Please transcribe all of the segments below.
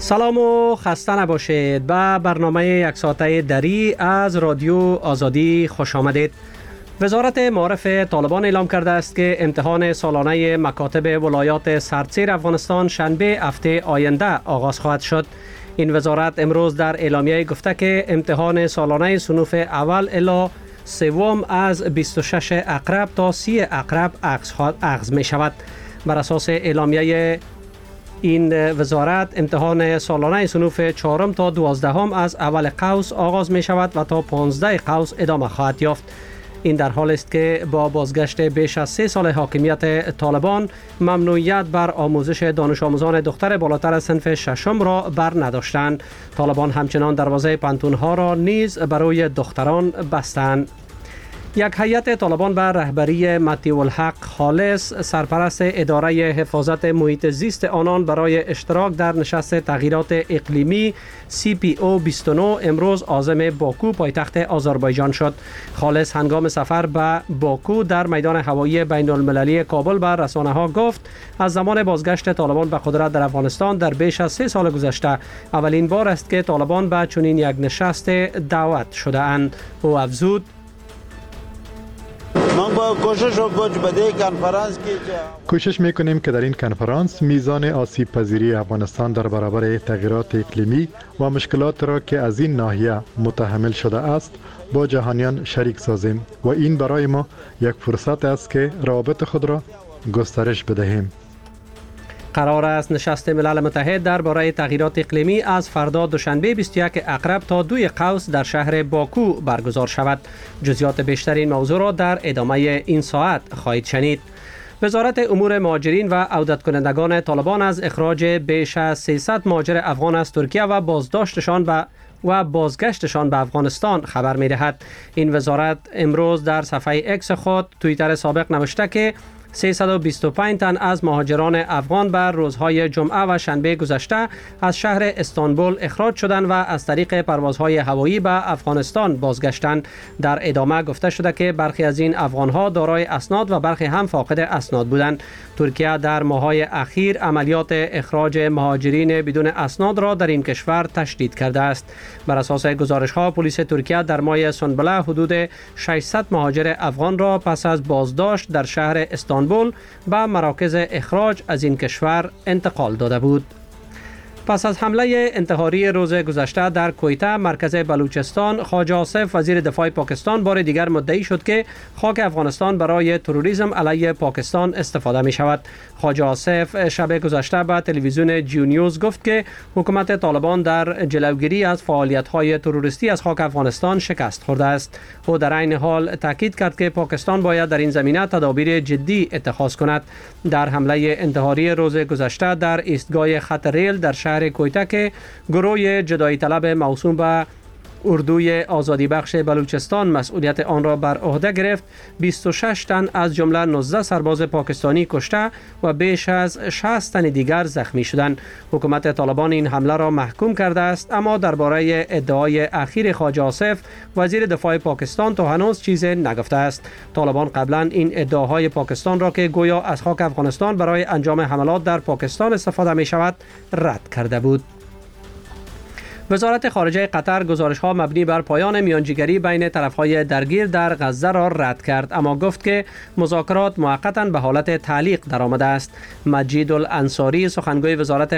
سلام و خسته نباشید. به برنامه یک ساعته دری از رادیو آزادی خوش آمدید. وزارت معارف طالبان اعلام کرده است که امتحان سالانه مکاتب ولایات سردسیر افغانستان شنبه هفته آینده آغاز خواهد شد. این وزارت امروز در اعلامیه گفته که امتحان سالانه صنوف اول الی سوم از 26 اقرب تا 30 اقرب اخذ می شود. بر اساس اعلامیه این وزارت امتحان سالانه صنوف 4 تا 12 از اول قوس آغاز می شود و تا 15 قوس ادامه خواهد یافت. این در حال است که با بازگشت بیش از 3 سال حاکمیت طالبان ممنوعیت بر آموزش دانش آموزان دختر بالاتر از صنف ششم را بر نداشتند. طالبان همچنان دروازه پانتون‌ها را نیز برای دختران بستند. یک هیئت طالبان به رهبری مطیع الحق خالص سرپرست اداره حفاظت محیط زیست آنان برای اشتراک در نشست تغییرات اقلیمی CPO 29 امروز عازم باکو پایتخت آذربایجان شد. خالص هنگام سفر به باکو در میدان هوایی بین المللی کابل به رسانه‌ها گفت از زمان بازگشت طالبان به قدرت در افغانستان در بیش از 3 سال گذشته اولین بار است که طالبان به چنین یک نشست دعوت شده اند. او افزود کوشش میکنیم که در این کنفرانس میزان آسیب پذیری افغانستان در برابر تغییرات اقلیمی و مشکلات را که از این ناحیه متحمل شده است با جهانیان شریک سازیم و این برای ما یک فرصت است که روابط خود را گسترش بدهیم. قرار است نشست ملل متحد درباره تغییرات اقلیمی از فردا دوشنبه 21 اقرب تا 2 قوس در شهر باکو برگزار شود. جزئیات بیشتر این موضوع را در ادامه این ساعت خواهید شنید. وزارت امور مهاجرین و عودت کنندگان طالبان از اخراج بیش از 300 مهاجر افغان از ترکیه و بازگشتشان به افغانستان خبر می دهد. این وزارت امروز در صفحه اکس خود توییتر سابق نوشته که 325 تن از مهاجران افغان بر روزهای جمعه و شنبه گذشته از شهر استانبول اخراج شدند و از طریق پروازهای هوایی به افغانستان بازگشتند. در ادامه گفته شده که برخی از این افغانها دارای اسناد و برخی هم فاقد اسناد بودند. ترکیه در ماه‌های اخیر عملیات اخراج مهاجرین بدون اسناد را در این کشور تشدید کرده است. بر اساس گزارش‌ها پلیس ترکیه در ماه سنبله حدود 600 مهاجر افغان را پس از بازداشت در شهر استانبول به مراکز اخراج از این کشور انتقال داده بود. پس از حمله انتحاری روز گذشته در کویته مرکز بلوچستان، خواجه آصف وزیر دفاع پاکستان بار دیگر مدعی شد که خاک افغانستان برای تروریسم علیه پاکستان استفاده می شود. خواجه آصف شب گذشته به تلویزیون جیو نیوز گفت که حکومت طالبان در جلوگیری از فعالیت‌های تروریستی از خاک افغانستان شکست خورده است. او در عین حال تاکید کرد که پاکستان باید در این زمینه تدابیر جدی اتخاذ کند. در حمله انتحاری روز گذشته در ایستگاه خط ریل در شهر کویته که گروه جدایی طلب موسوم به اردوی آزادی بخش بلوچستان مسئولیت آن را بر عهده گرفت، 26 تن از جمله 19 سرباز پاکستانی کشته و بیش از 60 تن دیگر زخمی شدند. حکومت طالبان این حمله را محکوم کرده است، اما درباره ادعای اخیر خواجه آصف وزیر دفاع پاکستان تا هنوز چیزی نگفته است. طالبان قبلا این ادعاهای پاکستان را که گویا از خاک افغانستان برای انجام حملات در پاکستان استفاده می شود رد کرده بود. وزارت خارجه قطر گزارش‌ها مبنی بر پایان میانجیگری بین طرف‌های درگیر در غزه را رد کرد، اما گفت که مذاکرات موقتاً به حالت تعلیق درآمده است. مجید الانصاری سخنگوی وزارت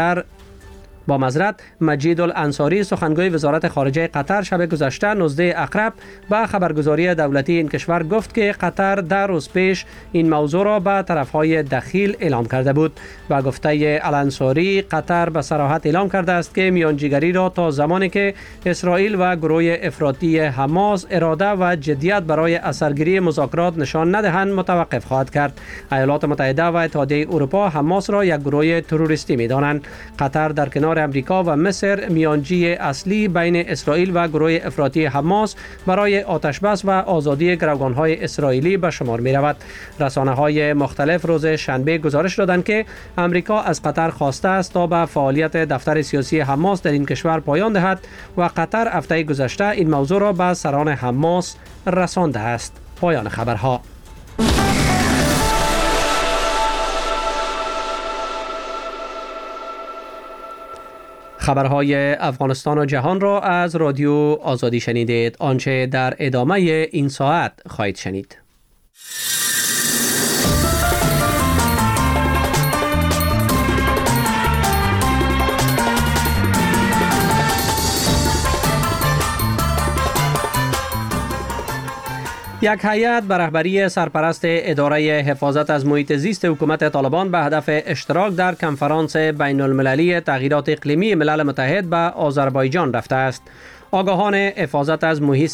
وزارت خارجه قطر شب گذشته 19 اقرب به خبرگزاری دولتی این کشور گفت که قطر در روز پیش این موضوع را به طرفهای دخیل اعلام کرده بود. با گفته الانصاری قطر به صراحت اعلام کرده است که میانجیگری را تا زمانی که اسرائیل و گروه افراطی حماس اراده و جدیت برای اثرگیری مذاکرات نشان ندهند متوقف خواهد کرد. ایالات متحده و اتحادیه اروپا حماس را یک گروه تروریستی می‌دانند. قطر در کنار امریکا و مصر میانجی اصلی بین اسرائیل و گروه افراطی حماس برای آتشبس و آزادی گروگان‌های اسرائیلی به شمار می‌رود. رسانه‌های مختلف روز شنبه گزارش دادند که امریکا از قطر خواسته است تا به فعالیت دفتر سیاسی حماس در این کشور پایان دهد و قطر هفته گذشته این موضوع را به سران حماس رسانده است. پایان خبرها. خبرهای افغانستان و جهان را از رادیو آزادی شنیدید. آنچه در ادامه این ساعت خواهید شنید. یک هیئت به رهبری سرپرست اداره حفاظت از محیط زیست حکومت طالبان به هدف اشتراک در کنفرانس بین المللی تغییرات اقلیمی ملل متحد به آذربایجان رفته است. آگاهان حفاظت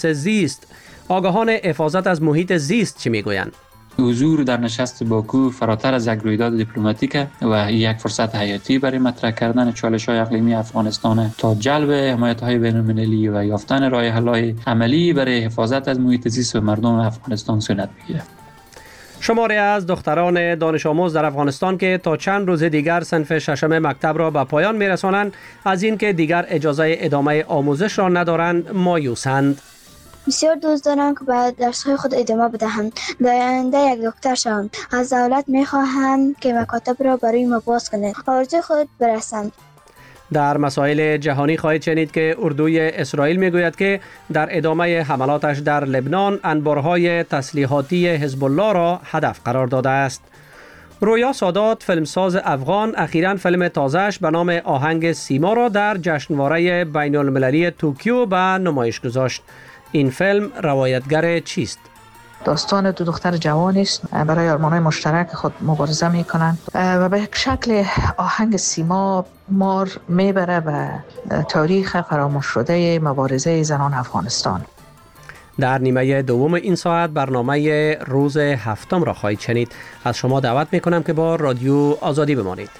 از محیط زیست چی میگویند؟ حضور در نشست باکو فراتر از یک رویداد دیپلماتیک و یک فرصت حیاتی برای مطرح کردن چالش‌های اقلیمی افغانستان تا جلب حمایت‌های بین‌المللی و یافتن راه حل‌های عملی برای حفاظت از محیط زیست و مردم افغانستان صورت می‌گیرد. شماری از دختران دانش آموز در افغانستان که تا چند روز دیگر صنف ششم مکتب را به پایان می‌رسانند، از اینکه دیگر اجازه ادامه آموزش را ندارند مایوسند. بسیار دوست دارم که به درس‌های خود ادامه بدهم. در آینده یک دکتر شوم. از دولت می‌خواهم که مکاتب را برای ما باز کند. آرزوی خود برسم. در مسائل جهانی خواهید شنید که اردوی اسرائیل میگوید که در ادامه حملاتش در لبنان انبارهای تسلیحاتی حزب الله را هدف قرار داده است. رویا سادات، فیلمساز افغان، اخیراً فیلم تازه‌اش به نام آهنگ سیما را در جشنواره بین المللی توکیو به نمایش گذاشت. این فیلم روایتگر چیست؟ داستان دو دختر جوانی است برای آرمان‌های مشترک خود مبارزه می‌کنند و به یک شکل آهنگ سیما مار میبره به تاریخ فراموش شده مبارزه زنان افغانستان. در نیمه دوم این ساعت برنامه روز هفتم را خواهید شنید. از شما دعوت می‌کنم که با رادیو آزادی بمانید.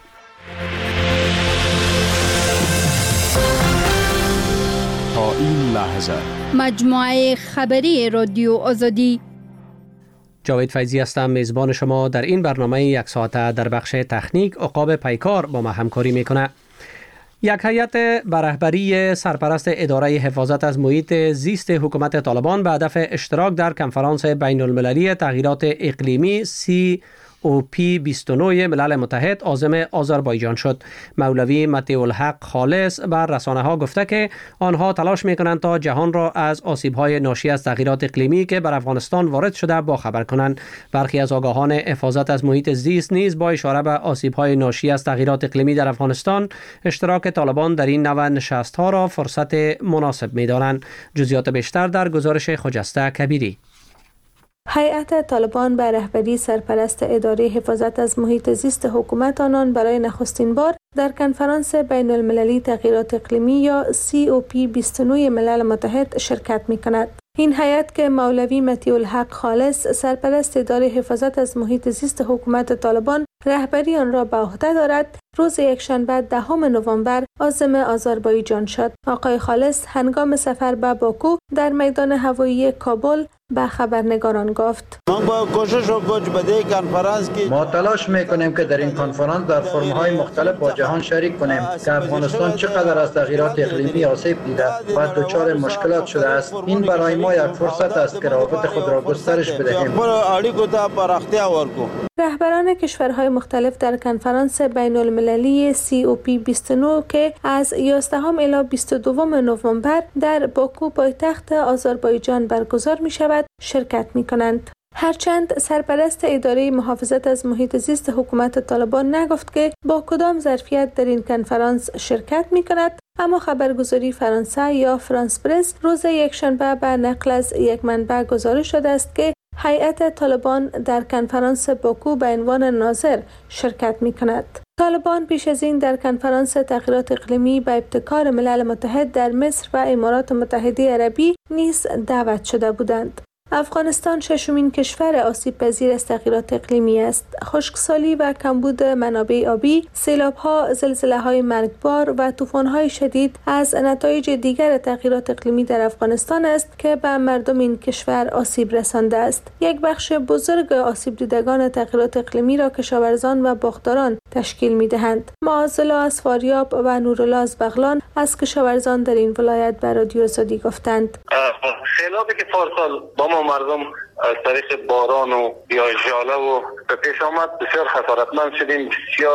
تا این لحظه مجموعه خبری رادیو آزادی. جاوید فیضی هستم، میزبان شما در این برنامه یک ساعته. در بخش تکنیک عقاب پیکار با ما همکاری میکنه. یک هیئت به رهبری سرپرست اداره حفاظت از محیط زیست حکومت طالبان به هدف اشتراک در کنفرانس بین المللی تغییرات اقلیمی COP 29 ملل متحد عازم آذربایجان شد. مولوی مطیع‌الحق خالص بر رسانه ها گفته که آنها تلاش میکنند تا جهان را از آسیب‌های ناشی از تغییرات اقلیمی که بر افغانستان وارد شده باخبر کنند. برخی از آگاهان حفاظت از محیط زیست نیز با اشاره به آسیب‌های ناشی از تغییرات اقلیمی در افغانستان اشتراک طالبان در این نوع نشست‌ها را فرصت مناسب می‌دانند. جزئیات بیشتر در گزارش خجسته کبیری. هیئت طالبان به رهبری سرپرست اداره حفاظت از محیط زیست حکومت آنان برای نخستین بار در کنفرانس بین المللی تغییرات اقلیمی یا COP 29 ملل متحد شرکت می کند. این هیئت که مولوی مطیع‌الحق خالص سرپرست اداره حفاظت از محیط زیست حکومت طالبان رهبری آن را به عهده دارد، روز یکشنبه 10 نوامبر عازم آذربایجان شد. آقای خالص هنگام سفر به باکو در میدان هوایی کابل به خبرنگاران گفت: ما تلاش میکنیم که در این کنفرانس در فرم‌های مختلف با جهان شریک کنیم که افغانستان چقدر از تغییرات اقلیمی آسیب دیده و دچار مشکلات شده است. این برای ما یک فرصت است که روابط خود را گسترش بدهیم. رهبران کشورهای مختلف در کنفرانس بین المللی COP 29 که از 11 الی 22 نوامبر در باکو پایتخت آذربایجان برگزار می شود شرکت می کنند. هرچند سرپرست اداره محافظت از محیط زیست حکومت طالبان نگفت که با کدام ظرفیت در این کنفرانس شرکت می کند، اما خبرگزاری فرانسه یا فرانس پرس روز یکشنبه به نقل از یک منبع گزارش شده است که هیئت طالبان در کنفرانس باکو به عنوان ناظر شرکت می کند. طالبان پیش از این در کنفرانس تغییرات اقلیمی به ابتکار ملل متحد در مصر و امارات متحده عربی نیز دعوت شده بودند. افغانستان ششمین کشور آسیب پذیر از تغییرات اقلیمی است. خشکسالی و کمبود منابع آبی، سیلاب‌ها، زلزله‌های مرگبار و طوفان‌های شدید از نتایج دیگر تغییرات اقلیمی در افغانستان است که به مردم این کشور آسیب رسانده است. یک بخش بزرگ آسیب دیدگان تغییرات اقلیمی را کشاورزان و باغداران تشکیل می‌دهند. معاذالله از فاریاب و نورالله از بغلان از کشاورزان در این ولایت به رادیو آزادی گفتند: سیلابی که پارسال با ما مردم از طریق باران و یا ژاله و به پیش آمد بسیار خسارتمند شدیم، بسیار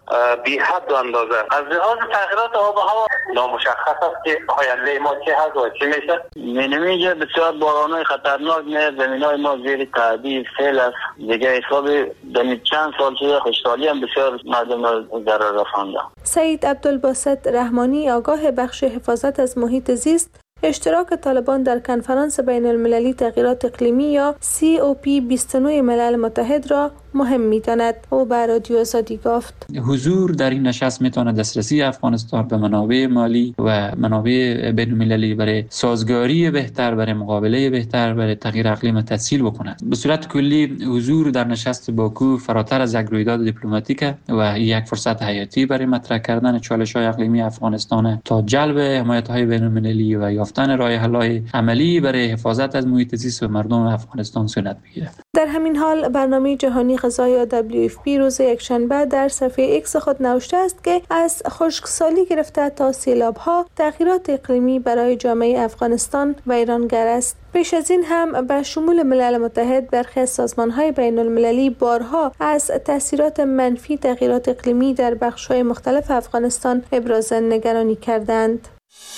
بی حد و اندازه. از لحاظ تغییرات آب و هوا نامشخص است که آینده ما چه هست و چی میشه. مینیمیجه بسیار بارانای خطرناک میاد، زمینای ما زیر تعدیل سیل است. دیگه حساب دمی چند سال شده خوشحالی هم بسیار مردم ضرر رسانده. سید عبدالباسط رحمانی آگاه بخش حفاظت از محیط زیست اشتراک طالبان در کنفرانس بین المللی تغییرات اقلیمی یا COP 29 ملل متحد را مهم می‌داند. او به رادیو آزادی گفت حضور در این نشست میتواند دسترسی افغانستان به منابع مالی و منابع بین المللی برای سازگاری بهتر، برای مقابله بهتر، برای تغییر اقلیم تسهیل بکند. به صورت کلی حضور در نشست باکو فراتر از یک رویداد دیپلماتیک و یک فرصت حیاتی برای مطرح کردن چالش‌های اقلیمی افغانستان تا جلب حمایت‌های بین المللی و یافتن راه حل‌های عملی برای حفاظت از محیط زیست و مردم افغانستان صورت بگیرد. در همین حال برنامه جهانی غذا یا WFP روز یکشنبه در صفحه ایکس خود نوشته است که از خشکسالی گرفته تا سیلاب‌ها تغییرات اقلیمی برای جامعه افغانستان ویرانگر است. پیش از این هم به شمول ملل متحد برخی از سازمان‌های بین‌المللی بارها از تاثیرات منفی تغییرات اقلیمی در بخش‌های مختلف افغانستان ابراز نگرانی کردند.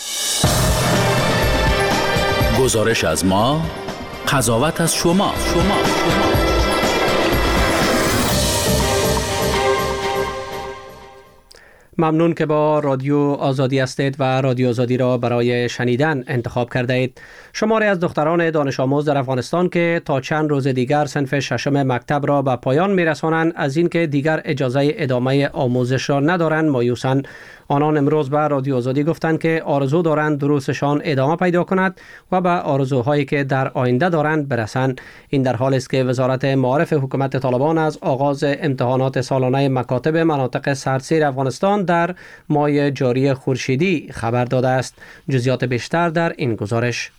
گزارش از ما، قضاوت از شما. ممنون که با رادیو آزادی هستید و رادیو آزادی را برای شنیدن انتخاب کرده اید. شماری از دختران دانش آموز در افغانستان که تا چند روز دیگر صنف ششم مکتب را به پایان میرسانند از اینکه دیگر اجازه ادامه آموزش را ندارند مایوسند. آنان امروز به رادیو آزادی گفتند که آرزو دارند دروسشان ادامه پیدا کند و به آرزوهایی که در آینده دارند برسند. این در حالی است که وزارت معارف حکومت طالبان از آغاز امتحانات سالانه مکاتب مناطق سردسیر افغانستان در ماه جاری خورشیدی خبر داده است. جزئیات بیشتر در این گزارش.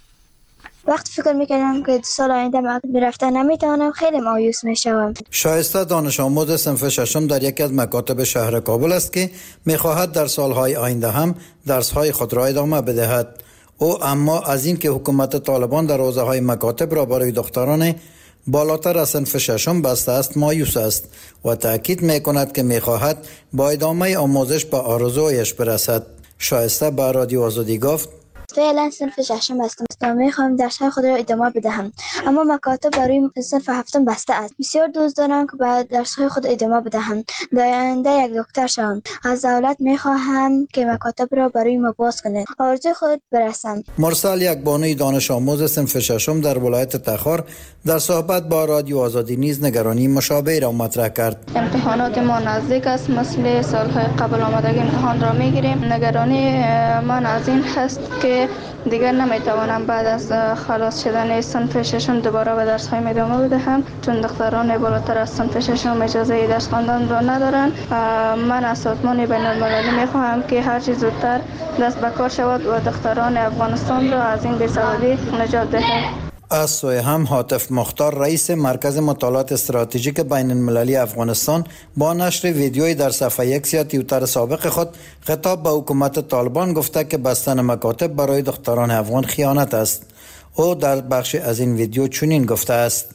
وقتی فکر میکنم که سال آینده مکتب رفتن نمیتونم خیلی مایوس میشم. شایسته دانش آموز صنف ششم در یکی از مکاتب شهر کابل است که میخواهد در سالهای آینده هم درسهای خود را ادامه بدهد. او اما از این که حکومت طالبان در حوزه‌های مکاتب را برای دختران بالاتر از صنف ششم بسته است مایوس است و تأکید میکند که میخواهد با ادامه آموزش به آرزویش برسد. شایسته به رادیو آزادی گفت فعلا صنف ششم هستم. میخوام درس‌های خود را ادامه بدهم اما مکاتب برای صنف هفتم بسته است. بسیار دوست دارم که به درس‌های خود ادامه بدهم. در آینده یک دکتر شوم. از دولت میخواهم که مکاتب را برای ما باز کند. آرزوی خود برسم. مرسل یک بانوی دانش آموز صنف ششم در ولایت تخار در صحبت با رادیو آزادی نیز نگرانی مشابه را مطرح کرد. امتحانات ما نزدیک است. مثل سال‌های قبل آمادگی امتحان را میگیریم. نگرانی من از این هست که دیگر نمیتوانم بعد از خلاص شدن صنف ششم دوباره به درس‌های ادامه بدهم چون دختران بالاتر از صنف ششم اجازه درس خواندن را ندارند. من از سازمان بین‌المللی میخواهم که هر چه زودتر دست به کار شود و دختران افغانستان را از این بی‌سوادی نجات دهد. از سوی هم هاتف مختار رئیس مرکز مطالعات استراتژیک بین المللی افغانستان با نشر ویدیویی در صفحه ایکس یا توییتر سابق خود خطاب به حکومت طالبان گفته که بستن مکاتب برای دختران افغان خیانت است. او در بخش از این ویدیو چنین گفته است: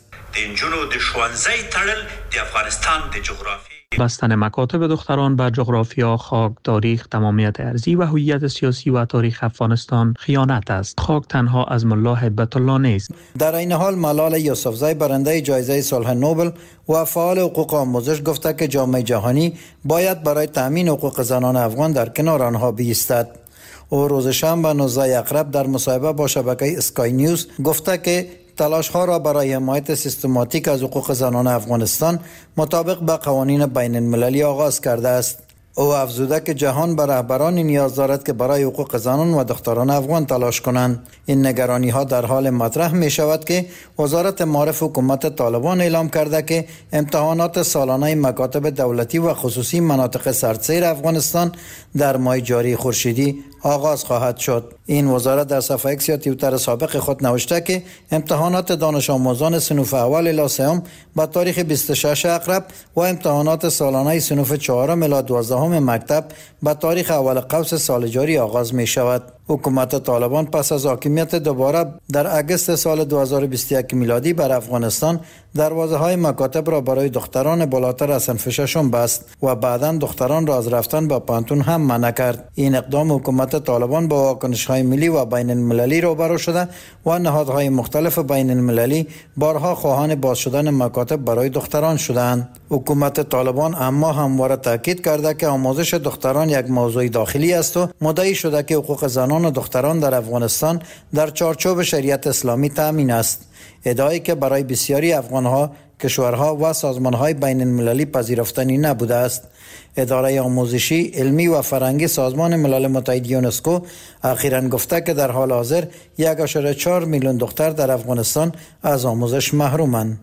بستن مکاتب دختران بر جغرافیا، خاک، تاریخ، تمامیت ارضی و هویت سیاسی و تاریخ افغانستان خیانت است. خاک تنها از ملا هیبت الله نیست. در این حال ملال یوسفزی برنده جایزه صلح نوبل و فعال حقوق آموزش گفته که جامعه جهانی باید برای تامین حقوق زنان افغان در کنار آنها بایستد. او روز شنبه 19 اکتبر در مصاحبه با شبکه اسکای نیوز گفته که تلاش‌ها را برای حمایت سیستماتیک از حقوق زنان افغانستان مطابق با قوانین بین المللی آغاز کرده است. او افزوده که جهان به رهبرانی نیاز دارد که برای حقوق زنان و دختران افغان تلاش کنند. این نگرانی ها در حال مطرح می شود که وزارت معارف حکومت طالبان اعلام کرده که امتحانات سالانه مکاتب دولتی و خصوصی مناطق سردسیر افغانستان در ماه جاری خورشیدی آغاز خواهد شد. این وزارت در صفحه ایکس یا توییتر سابق خود نوشته که امتحانات دانش آموزان صنف اول الی سوم با تاریخ 26 اکتبر و امتحانات سالانه صنف 4 الی 12 مکتب با تاریخ اول قوس سال جاری آغاز می شود. حکومت طالبان پس از حاکمیت دوباره در اگست سال 2021 میلادی بر افغانستان دروازه های مکاتب را برای دختران بالاتر از صنف ششم بست و بعداً دختران را از رفتن به پانتون هم منع کرد. این اقدام حکومت طالبان با واکنش های ملی و بین المللی روبرو شده و نهادهای مختلف بین المللی بارها خواهان باز شدن مکاتب برای دختران شدند. حکومت طالبان اما همواره تاکید کرده که آموزش دختران یک موضوع داخلی است و مدعی شده که حقوق زنان و دختران در افغانستان در چارچوب شریعت اسلامی تامین است. ادعایی که برای بسیاری افغانها، کشورها و سازمانهای بین المللی پذیرفتنی نبوده است. اداره آموزشی، علمی و فرهنگی سازمان ملل متحد یونسکو اخیراً گفته که در حال حاضر 1.4 میلیون دختر در افغانستان از آموزش محرومند.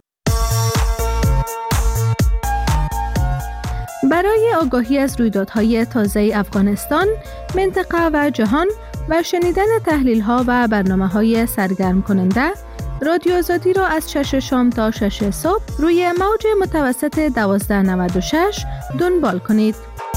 برای آگاهی از رویدادهای تازه افغانستان، منطقه و جهان و شنیدن تحلیل‌ها و برنامه‌های سرگرم کننده، رادیو آزادی را از 6 شام تا 6 صبح روی موج متوسط 1296 دنبال کنید.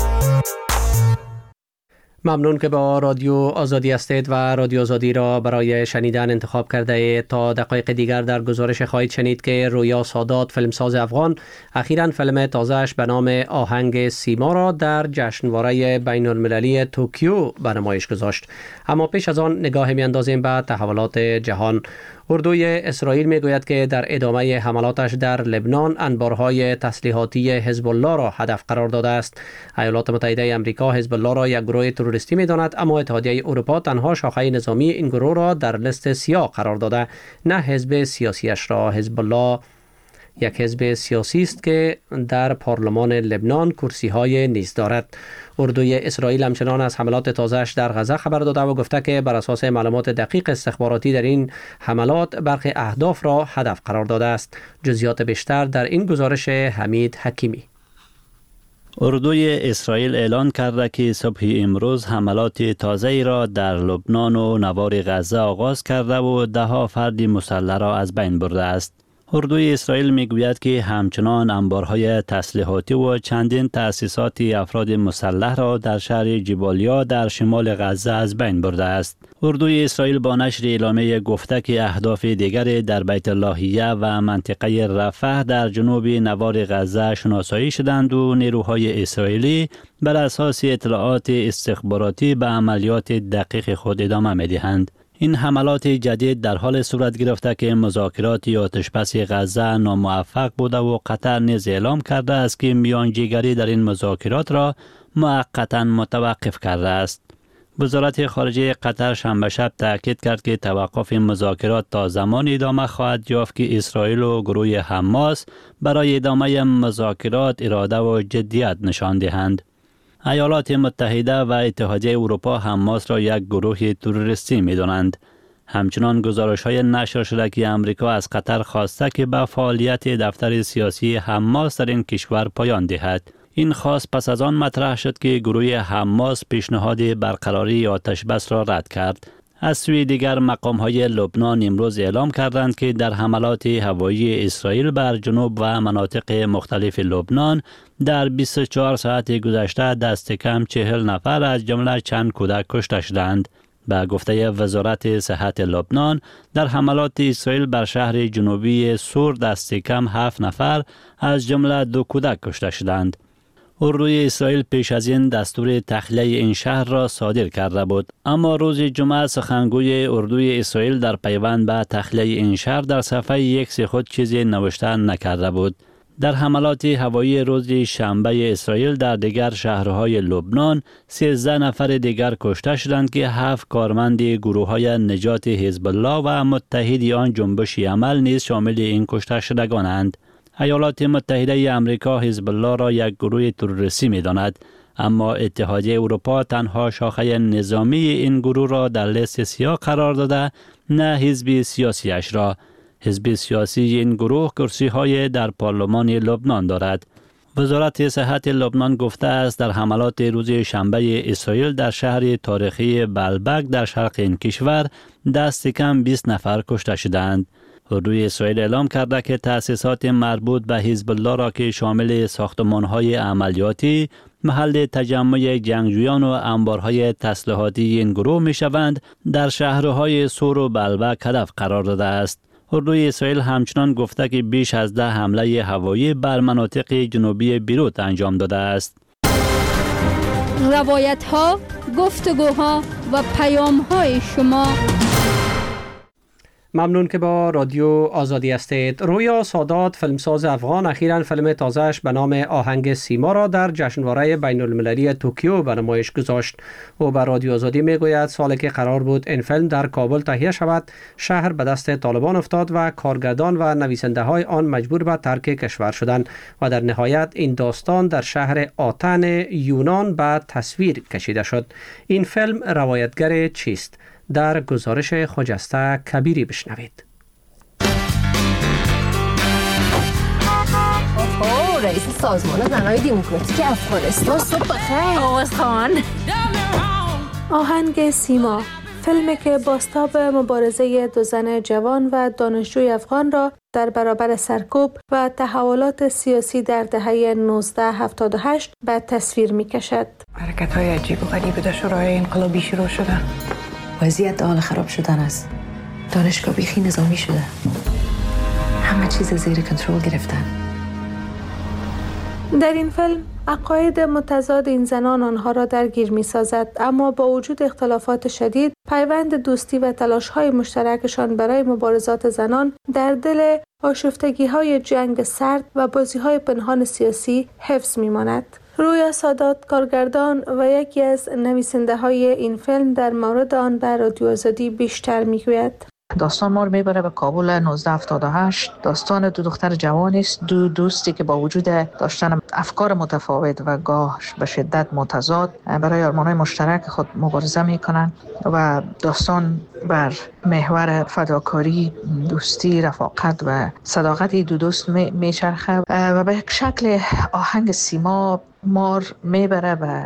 ممنون که با رادیو آزادی هستید و رادیو آزادی را برای شنیدن انتخاب کرده اید. تا دقایق دیگر در گزارش خواهید شنید که رویا سادات، فیلمساز افغان، اخیراً فیلم تازه‌اش به نام آهنگ سیما را در جشنواره بین المللی توکیو به نمایش گذاشت. اما پیش از آن نگاه می‌اندازیم به تحولات جهان. اردوی اسرائیل میگوید که در ادامه حملاتش در لبنان انبارهای تسلیحاتی حزب الله را هدف قرار داده است. ایالات متحده آمریکا حزب الله را یک گروه تروریستی می‌داند، اما اتحادیه اروپا تنها شاخه نظامی این گروه را در لیست سیاه قرار داده، نه حزب سیاسیش را. حزب الله یک حزب سیاسی است که در پارلمان لبنان کرسی‌های نیز دارد. اردوی اسرائیل همچنان از حملات تازه‌اش در غزه خبر داده و گفته که بر اساس معلومات دقیق استخباراتی در این حملات برخی اهداف را هدف قرار داده است. جزئیات بیشتر در این گزارش حمید حکیمی. اردوی اسرائیل اعلان کرده که صبح امروز حملات تازه‌ای را در لبنان و نوار غزه آغاز کرده و 10 فرد مسلح را از بین برده است. اردوی اسرائیل میگوید که همچنان انبارهای تسلیحاتی و چندین تأسیسات افراد مسلح را در شهر جبالیا در شمال غزه از بین برده است. اردوی اسرائیل با نشر اعلامیه گفته که اهداف دیگری در بیت اللهیه و منطقه رفح در جنوب نوار غزه شناسایی شدند و نیروهای اسرائیلی بر اساس اطلاعات استخباراتی به عملیات دقیق خود ادامه می‌دهند. این حملات جدید در حال صورت گرفته که مذاکرات آتشبس غزه ناموفق بوده و قطر نیز اعلام کرده است که میانجیگری در این مذاکرات را موقتا متوقف کرده است. وزارت خارجه قطر شنبه شب تاکید کرد که توقف مذاکرات تا زمان ادامه خواهد یافت که اسرائیل و گروه حماس برای ادامه مذاکرات اراده و جدیت نشان دهند. ایالات متحده و اتحادیه اروپا حماس را یک گروه تروریستی می‌دانند. همچنان گزارش‌های نشر شده که امریکا از قطر خواسته که به فعالیت دفتر سیاسی حماس در این کشور پایان دهد. این خواست پس از آن مطرح شد که گروه حماس پیشنهاد برقراری آتشبس را رد کرد. از سوی دیگر مقام‌های لبنان امروز اعلام کردند که در حملات هوایی اسرائیل بر جنوب و مناطق مختلف لبنان در 24 ساعت گذشته دست کم 40 نفر از جمله چند کودک کشته شدند. به گفته وزارت صحت لبنان در حملات اسرائیل بر شهر جنوبی سور دست کم 7 نفر از جمله 2 کودک کشته شدند. اردوی اسرائیل پیش از این دستور تخلیه این شهر را صادر کرده بود، اما روز جمعه سخنگوی اردوی اسرائیل در پیوند به تخلیه این شهر در صفحه X خود چیزی نوشته نکرده بود. در حملات هوایی روز شنبه اسرائیل در دیگر شهرهای لبنان 13 نفر دیگر کشته شدند که 7 کارمند گروه‌های نجات حزب الله و متحدی آن جنبش عمل نیز شامل این کشته شدگانند. ایالات متحده آمریکا حزب الله را یک گروه تروریستی می‌داند، اما اتحادیه اروپا تنها شاخه نظامی این گروه را در لیست سیاه قرار داده، نه حزب سیاسیش را. حزب سیاسی این گروه کرسی‌های در پارلمان لبنان دارد. وزارت صحت لبنان گفته است در حملات روز شنبه اسرائیل در شهر تاریخی بلبک در شرق این کشور دست کم 20 نفر کشته شدند. اردوی اسرائیل اعلام کرده که تأسیسات مربوط به حزب الله را که شامل ساختمان‌های عملیاتی، محل تجمع جنگجویان و انبارهای تسلیحاتی این گروه می‌شوند، در شهرهای سور و بلبک هدف قرار داده است. اردوی اسرائیل همچنان گفته که بیش از 10 حمله هوایی بر مناطق جنوبی بیروت انجام داده است. روایت ها، گفتگوها و پیام های شما. ممنون که با رادیو آزادی هستید. رویا سادات فیلمساز افغان اخیراً فیلم تازه‌اش به نام آهنگ سیما را در جشنواره بین المللی توکیو به نمایش گذاشت. او به رادیو آزادی میگوید سالی که قرار بود این فیلم در کابل تهیه شود، شهر به دست طالبان افتاد و کارگردان و نویسنده های آن مجبور به ترک کشور شدند و در نهایت این داستان در شهر آتن یونان به تصویر کشیده شد. این فیلم روایتگر چیست؟ در گزارش خجسته کبیری بشنوید. رئیس سازمان زنای دموکراتیک افغانستان، صبح بخیر. آواز خان. آهنگ سیما، فیلمی که بازتاب مبارزه دو زن جوان و دانشجوی افغان را در برابر سرکوب و تحولات سیاسی در دهه 1978 به تصویر می کشد. حرکت‌های عجیب و غریب در شورای انقلابی شروع شده. وضعیت حال خراب شدن است. دانشگاه بیخی نظامی شده. همه چیز زیر کنترل گرفتن. در این فیلم عقاید متضاد این زنان آنها را درگیر می سازد، اما با وجود اختلافات شدید پیوند دوستی و تلاش‌های مشترکشان برای مبارزات زنان در دل آشفتگی‌های جنگ سرد و بازی‌های پنهان سیاسی حفظ می‌ماند. رویا سادات کارگردان و یکی از نویسنده های این فیلم در مورد آن به رادیو آزادی بیشتر میگوید. داستان ما رو میبره به کابل 1978. داستان دو دختر جوان است، دو دوستی که با وجود داشتن افکار متفاوت و گاه به شدت متضاد برای آرمان‌های مشترک خود مبارزه میکنن و داستان بر محور فداکاری، دوستی، رفاقت و صداقت دو دوست میچرخه و به شکل آهنگ سیما ما میبره به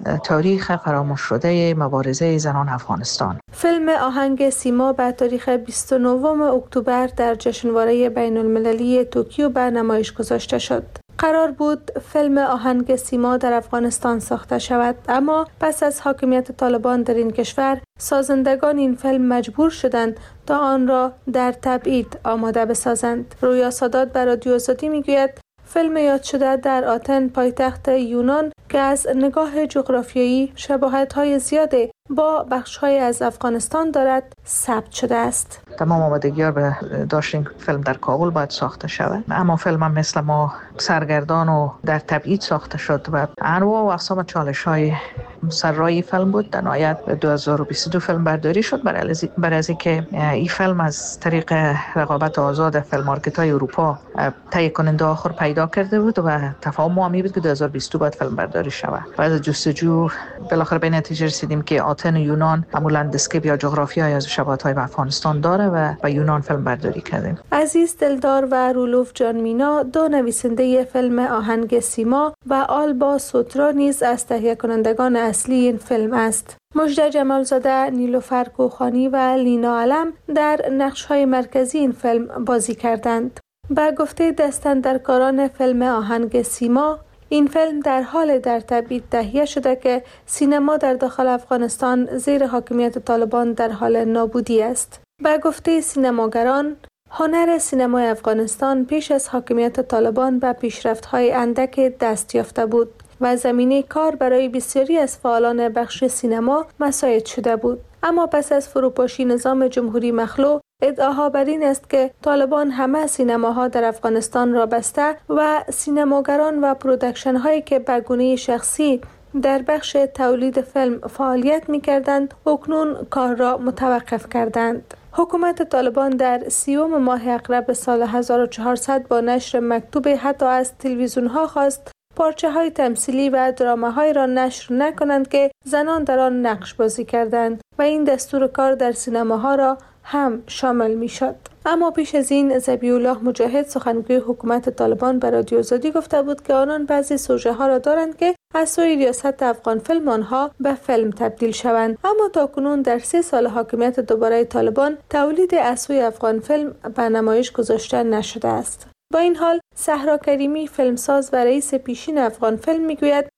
تاریخ فراموش شده مبارزه زنان افغانستان. فیلم آهنگ سیما به تاریخ 29 اکتبر در جشنواره بین المللی توکیو به نمایش گذاشته شد. قرار بود فیلم آهنگ سیما در افغانستان ساخته شود، اما پس از حاکمیت طالبان در این کشور سازندگان این فیلم مجبور شدند تا آن را در تبعید آماده بسازند. رویا سادات به رادیو آزادی میگوید فیلم یاد شده در آتن پایتخت یونان که از نگاه جغرافیایی شباهت‌های زیادی با بخش‌های از افغانستان دارد ثبت شده است. تمام آمادگی‌ها به داشت این فیلم در کابل باید ساخته شود، اما فیلم هم مثل ما سرگردان و در تبعید ساخته شد و انواع و اقسام چالش‌های سرای فیلم بود. در نهایت 2022 فیلم برداری شد برای از اینکه این فیلم از طریق رقابت آزاد فیلم مارکت‌های اروپا تهیه کننده آخر پیدا کرده بود و تفاهم ما بود که 2022 باید فیلم برداری شود. بعد از جستجو بالاخره به نتیجه رسیدیم که آتن یونان معمولاً لندسکیپ یا جغرافیای از شباهت‌های با افغانستان داره و با یونان فیلم برداری کردیم. عزیز دلدار و رولوف جان مینا، دو نویسنده فیلم آهنگ سیما و آلبا سوترا نیز از تهیه کنندگان اصلی این فیلم است. مژده جمالزاده، نیلوفر کوخانی و لینا علم در نقش‌های مرکزی این فیلم بازی کردند. با گفته دستاندرکاران فیلم آهنگ سیما، این فیلم در حال در تبعید تهیه شده که سینما در داخل افغانستان زیر حاکمیت طالبان در حال نابودی است. با گفته سینماگران، هنر سینمای افغانستان پیش از حاکمیت طالبان به پیشرفت‌های اندک دست یافته بود و زمینه کار برای بسیاری از فعالان بخش سینما مساعد شده بود. اما پس از فروپاشی نظام جمهوری مخلوع، ادعاها بر این است که طالبان همه سینماها در افغانستان را بسته و سینماگران و پرودکشن هایی که به گونه شخصی در بخش تولید فیلم فعالیت می کردند اکنون کار را متوقف کردند. حکومت طالبان در 30 ماه اقرب سال 1400 با نشر مکتوب حتی از تلویزیون ها خواست پارچه های تمثیلی و درامه های را نشر نکنند که زنان در آن نقش بازی کردند و این دستور کار در سینماها را هم شامل می شد. اما پیش از این ذبیح الله مجاهد، سخنگوی حکومت طالبان، به رادیو آزادی گفته بود که آنان بعضی سوژه ها را دارند که از سوی ریاست افغان فیلم آنها به فیلم تبدیل شوند، اما تاکنون در 3 سال حاکمیت دوباره طالبان تولید از سوی افغان فیلم به نمایش گذاشته نشده است. با این حال صحرا کریمی، فیلمساز و رئیس پیشین افغان فیلم، میگوید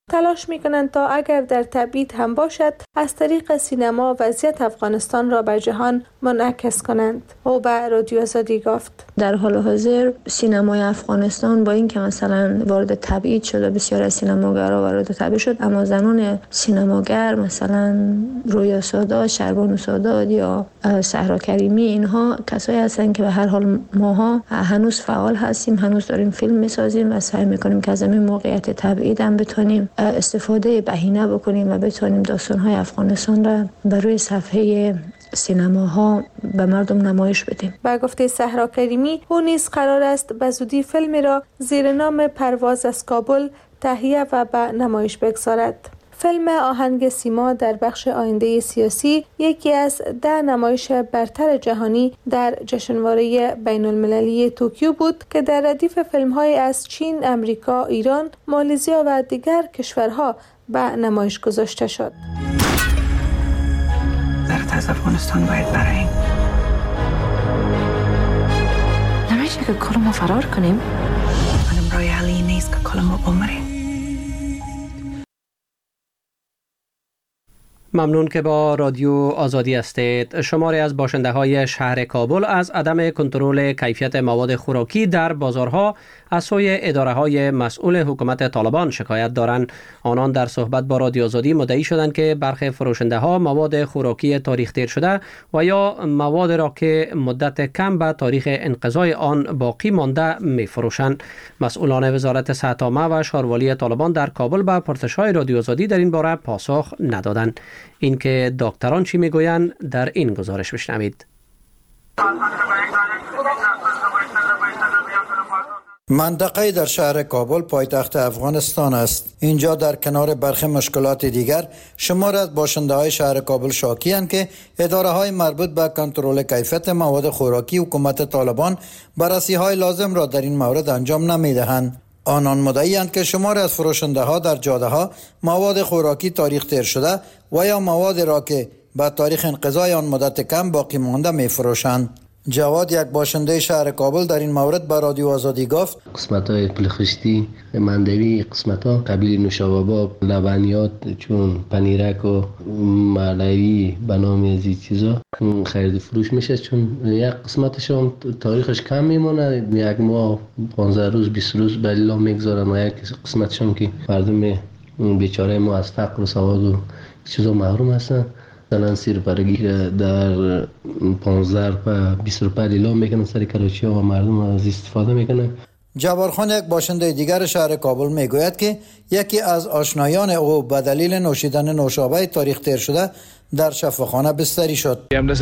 تلاش می‌کنند تا اگر در تبعید هم باشد از طریق سینما وضعیت افغانستان را به جهان منعکس کنند. او به رادیو آزادی گفت در حال حاضر سینمای افغانستان با اینکه مثلا وارد تبعید شد و بسیار از سینماگرها وارد تبعید شد، اما زنان سینماگر مثلا رویا سادات، شربانو سادات یا صحرا کریمی، اینها کسایی هستند که به هر حال ماها هنوز فعال هستیم، هنوز داریم فیلم می‌سازیم و سعی می‌کنیم که از این موقعیت تبعید هم بتونیم استفاده بهینه بکنیم و بتونیم داستان‌های افغانستان را بر روی صفحه سینماها به مردم نمایش بدیم. با گفته صحرا کریمی، او نیز قرار است به زودی فیلمی را زیر نام پرواز از کابل تهیه و به نمایش بگذارد. فیلم آهنگ سیما در بخش آینده سیاسی یکی از 10 نمایش برتر جهانی در جشنواره بین المللی توکیو بود که در ردیف فیلم‌های از چین، امریکا، ایران، مالزیا و دیگر کشورها به نمایش گذاشته شد. درد از افغانستان باید براییم. نمیشه که کلمو فرار کنیم؟ منم رای حلی نیست که کلمو بمریم. ممنون که با رادیو آزادی هستید. شماری از باشنده های شهر کابل از عدم کنترل کیفیت مواد خوراکی در بازارها از سوی اداره های مسئول حکومت طالبان شکایت دارند. آنان در صحبت با رادیو آزادی مدعی شدند که برخی فروشنده ها مواد خوراکی تاریخ دیر شده و یا مواد را که مدت کم به تاریخ انقضای آن باقی مانده می فروشند. مسئولان وزارت صحت عامه و شاروالی طالبان در کابل به پرسش‌های رادیو آزادی در این باره پاسخ ندادند. اینکه دکتران چی میگویند در این گزارش بشنوید. منطقه در شهر کابل پایتخت افغانستان است. اینجا در کنار برخی مشکلات دیگر شمار از باشنده های شهر کابل شاکی‌اند که اداره های مربوط به کنترل کیفیت مواد خوراکی حکومت طالبان بررسی های لازم را در این مورد انجام نمی‌دهند. آنان مدعی‌اند که شمار از فروشنده ها در جاده ها مواد خوراکی تاریخ تیر شده و یا مواد را که به تاریخ انقضای آن مدت کم باقی مانده می فروشند. جواد، یک باشنده شهر کابل، در این مورد به رادیو آزادی گفت قسمت‌های پلخشتی، مندوی، قسمت‌ها قبیل نوشابه، لبنیات چون پنیرک و ملایی به نام از این چیزا خرید فروش میشه، چون یک قسمتش هم تاریخش کم میمونه، یک ماه 15 روز 20 روز بلا میگذارن و یک قسمتش هم که مردم بیچاره ما از فقر و سواد و چیزا محروم هستن. مثلا سیر پرگی که در 15 و 20 روپیه لیلام میکنن سر کراچی ها و مردم از استفاده میکنن. جبارخان، یک باشنده دیگر شهر کابل، میگوید که یکی از آشنایان او به دلیل نوشیدن نوشابه تاریخ تیر شده در شفاخانه بستری شد.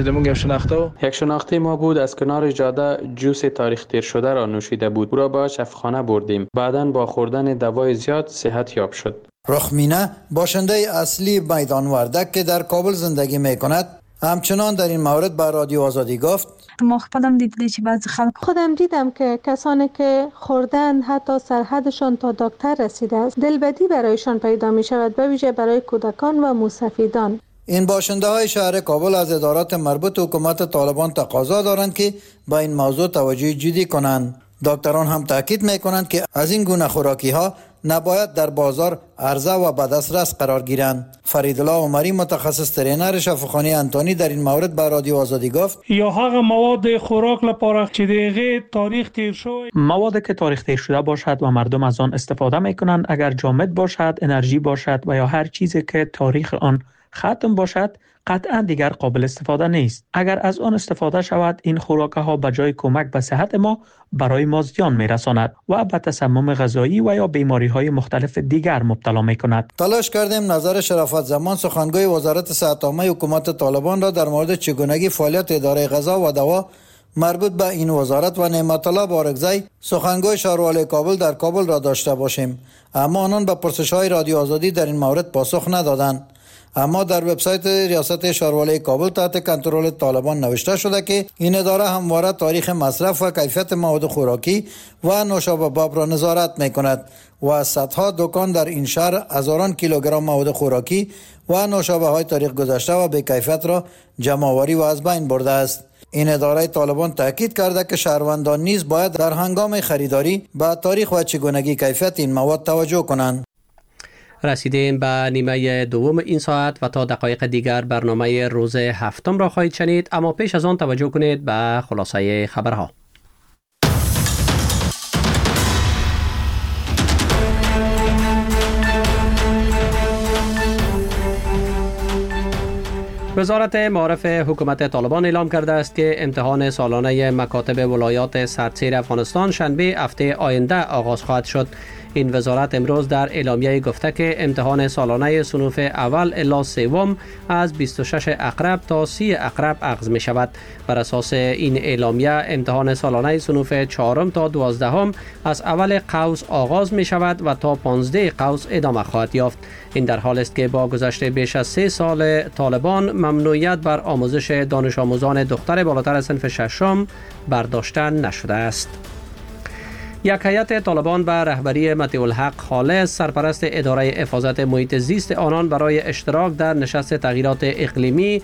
یک شناخته ما بود از کنار جاده جوس تاریخ تیر شده را نوشیده بود. او را به شفاخانه بردیم. بعداً با خوردن دوای زیاد صحت یاب شد. رخمینه، باشنده اصلی میدان وردک که در کابل زندگی میکند، همچنان در این مورد به رادیو آزادی گفت ما خودم دیدم که کسانی که خوردن حتی سرحدشان تا دکتر رسیده است، دلبدی برایشان پیدا می شود، به ویژه برای کودکان و موسفیدان. این باشنده های شهر کابل از ادارات مربوط حکومت طالبان تقاضا دارند که به این موضوع توجه جدی کنند. دکتران هم تاکید میکنند که از این گونه خوراکی ها نباید در بازار عرضه و به دسترس قرار گیرند. فریدالله عمری، متخصص ترینر شفاخانه انتونی، در این مورد به رادیو آزادی گفت یا هغه مواد خوراک لپاره چې دیغه تاریخ تیر شوی، مواد که تاریخ تیر شده باشد و مردم از آن استفاده میکنند، اگر جامد باشد، انرژی باشد و یا هر چیزی که تاریخ آن ختم باشد، قطعا دیگر قابل استفاده نیست. اگر از آن استفاده شود، این خوراک‌ها به جای کمک به صحت ما برای ما زیان می‌رساند و به تسمم غذایی و یا بیماری‌های مختلف دیگر مبتلا می‌کند. تلاش کردیم نظر شرافت زمان، سخنگوی وزارت صحت عامه حکومت طالبان، را در مورد چگونگی فعالیت اداره غذا و دوا مربوط به این وزارت و نعمت الله بارگزی، سخنگوی شاروالی کابل، در کابل را داشته باشیم، اما آنان به پرسش‌های رادیو آزادی در این مورد پاسخ ندادند. اما در وبسایت ریاست شاروالی کابل تحت کنترل طالبان نوشته شده که این اداره همواره تاریخ مصرف و کیفیت مواد خوراکی و نوشابه باب را نظارت می‌کند و از صدها دکان در این شهر هزاران کیلوگرم مواد خوراکی و نوشابه های تاریخ گذشته و بی کیفیت را جمع‌آوری و از بین برده است. این اداره طالبان تاکید کرده که شهروندان نیز باید در هنگام خریداری به تاریخ و چگونگی کیفیت این مواد توجه کنند. رسیدیم به نیمه دوم این ساعت و تا دقایق دیگر برنامه روز هفتم را خواهید شنید، اما پیش از آن توجه کنید به خلاصه خبرها. وزارت معارف حکومت طالبان اعلام کرده است که امتحان سالانه مکاتب ولایات سردسیر افغانستان شنبه هفته آینده آغاز خواهد شد. این وزارت امروز در اعلامیه گفته که امتحان سالانه صنوف اول الی سوم از 26 اقرب تا 30 اقرب اخذ می شود. بر اساس این اعلامیه امتحان سالانه صنوف 4 تا 12 از اول قوس آغاز می شود و تا 15 قوس ادامه خواهد یافت. این در حال است که با گذشت بیش از 3 سال طالبان ممنوعیت بر آموزش دانش آموزان دختر بالاتر از صنف ششم برداشته نشده است. یک هیئت طالبان به رهبری مطیع الحق خالص سرپرست اداره حفاظت محیط زیست آنان برای اشتراک در نشست تغییرات اقلیمی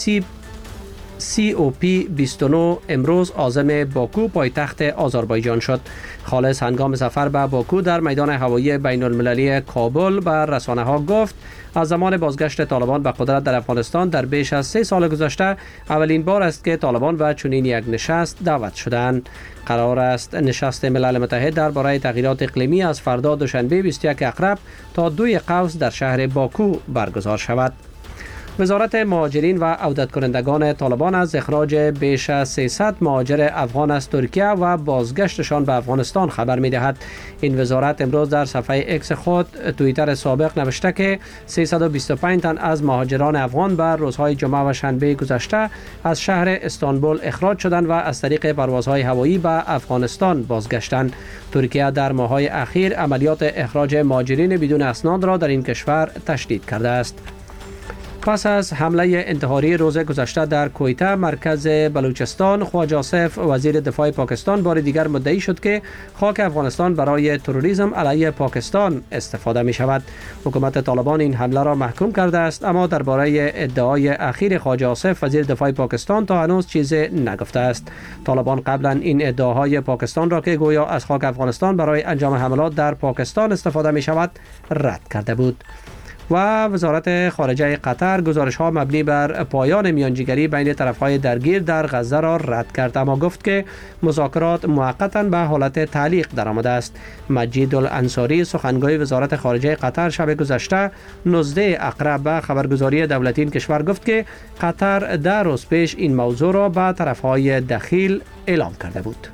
COP 29 امروز عازم باکو پایتخت آذربایجان شد. خالص هنگام سفر به باکو در میدان هوایی بین المللی کابل به رسانه ها گفت از زمان بازگشت طالبان به قدرت در افغانستان در بیش از 3 سال گذشته اولین بار است که طالبان به چنین یک نشست دعوت شدند. قرار است نشست ملل متحد درباره تغییرات اقلیمی از فردا دوشنبه 21 اقرب تا 2 قوس در شهر باکو برگزار شود. وزارت مهاجرین و عودت کنندگان طالبان از اخراج بیش از 300 مهاجر افغان از ترکیه و بازگشتشان به افغانستان خبر می‌دهد. این وزارت امروز در صفحه اکس خود توییتر سابق نوشته که 325 تن از مهاجران افغان بر روزهای جمعه و شنبه گذشته از شهر استانبول اخراج شدند و از طریق پروازهای هوایی به افغانستان بازگشتند. ترکیه در ماه‌های اخیر عملیات اخراج مهاجرین بدون اسناد را در این کشور تشدید کرده است. پس از حمله انتحاری روز گذشته در کویته مرکز بلوچستان، خواجه آصف وزیر دفاع پاکستان بار دیگر مدعی شد که خاک افغانستان برای تروریسم علیه پاکستان استفاده می شود. حکومت طالبان این حمله را محکوم کرده است، اما درباره ادعای اخیر خواجه آصف وزیر دفاع پاکستان تا هنوز چیزی نگفته است. طالبان قبلا این ادعاهای پاکستان را که گویا از خاک افغانستان برای انجام حملات در پاکستان استفاده می شود رد کرده بود. و وزارت خارجه قطر گزارش‌ها مبنی بر پایان میانجیگری بین طرف‌های درگیر در غزه را رد کرد، اما گفت که مذاکرات موقتاً به حالت تعلیق درآمده است. مجید الانصاری سخنگوی وزارت خارجه قطر شب گذشته 19 اقرب به خبرگزاری دولتی این کشور گفت که قطر 10 روز پیش این موضوع را به طرف‌های دخیل اعلام کرده بود.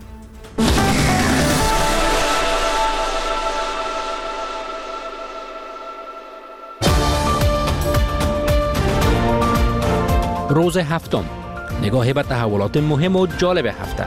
روز هفتم، نگاهی به تحولات مهم و جالب هفته.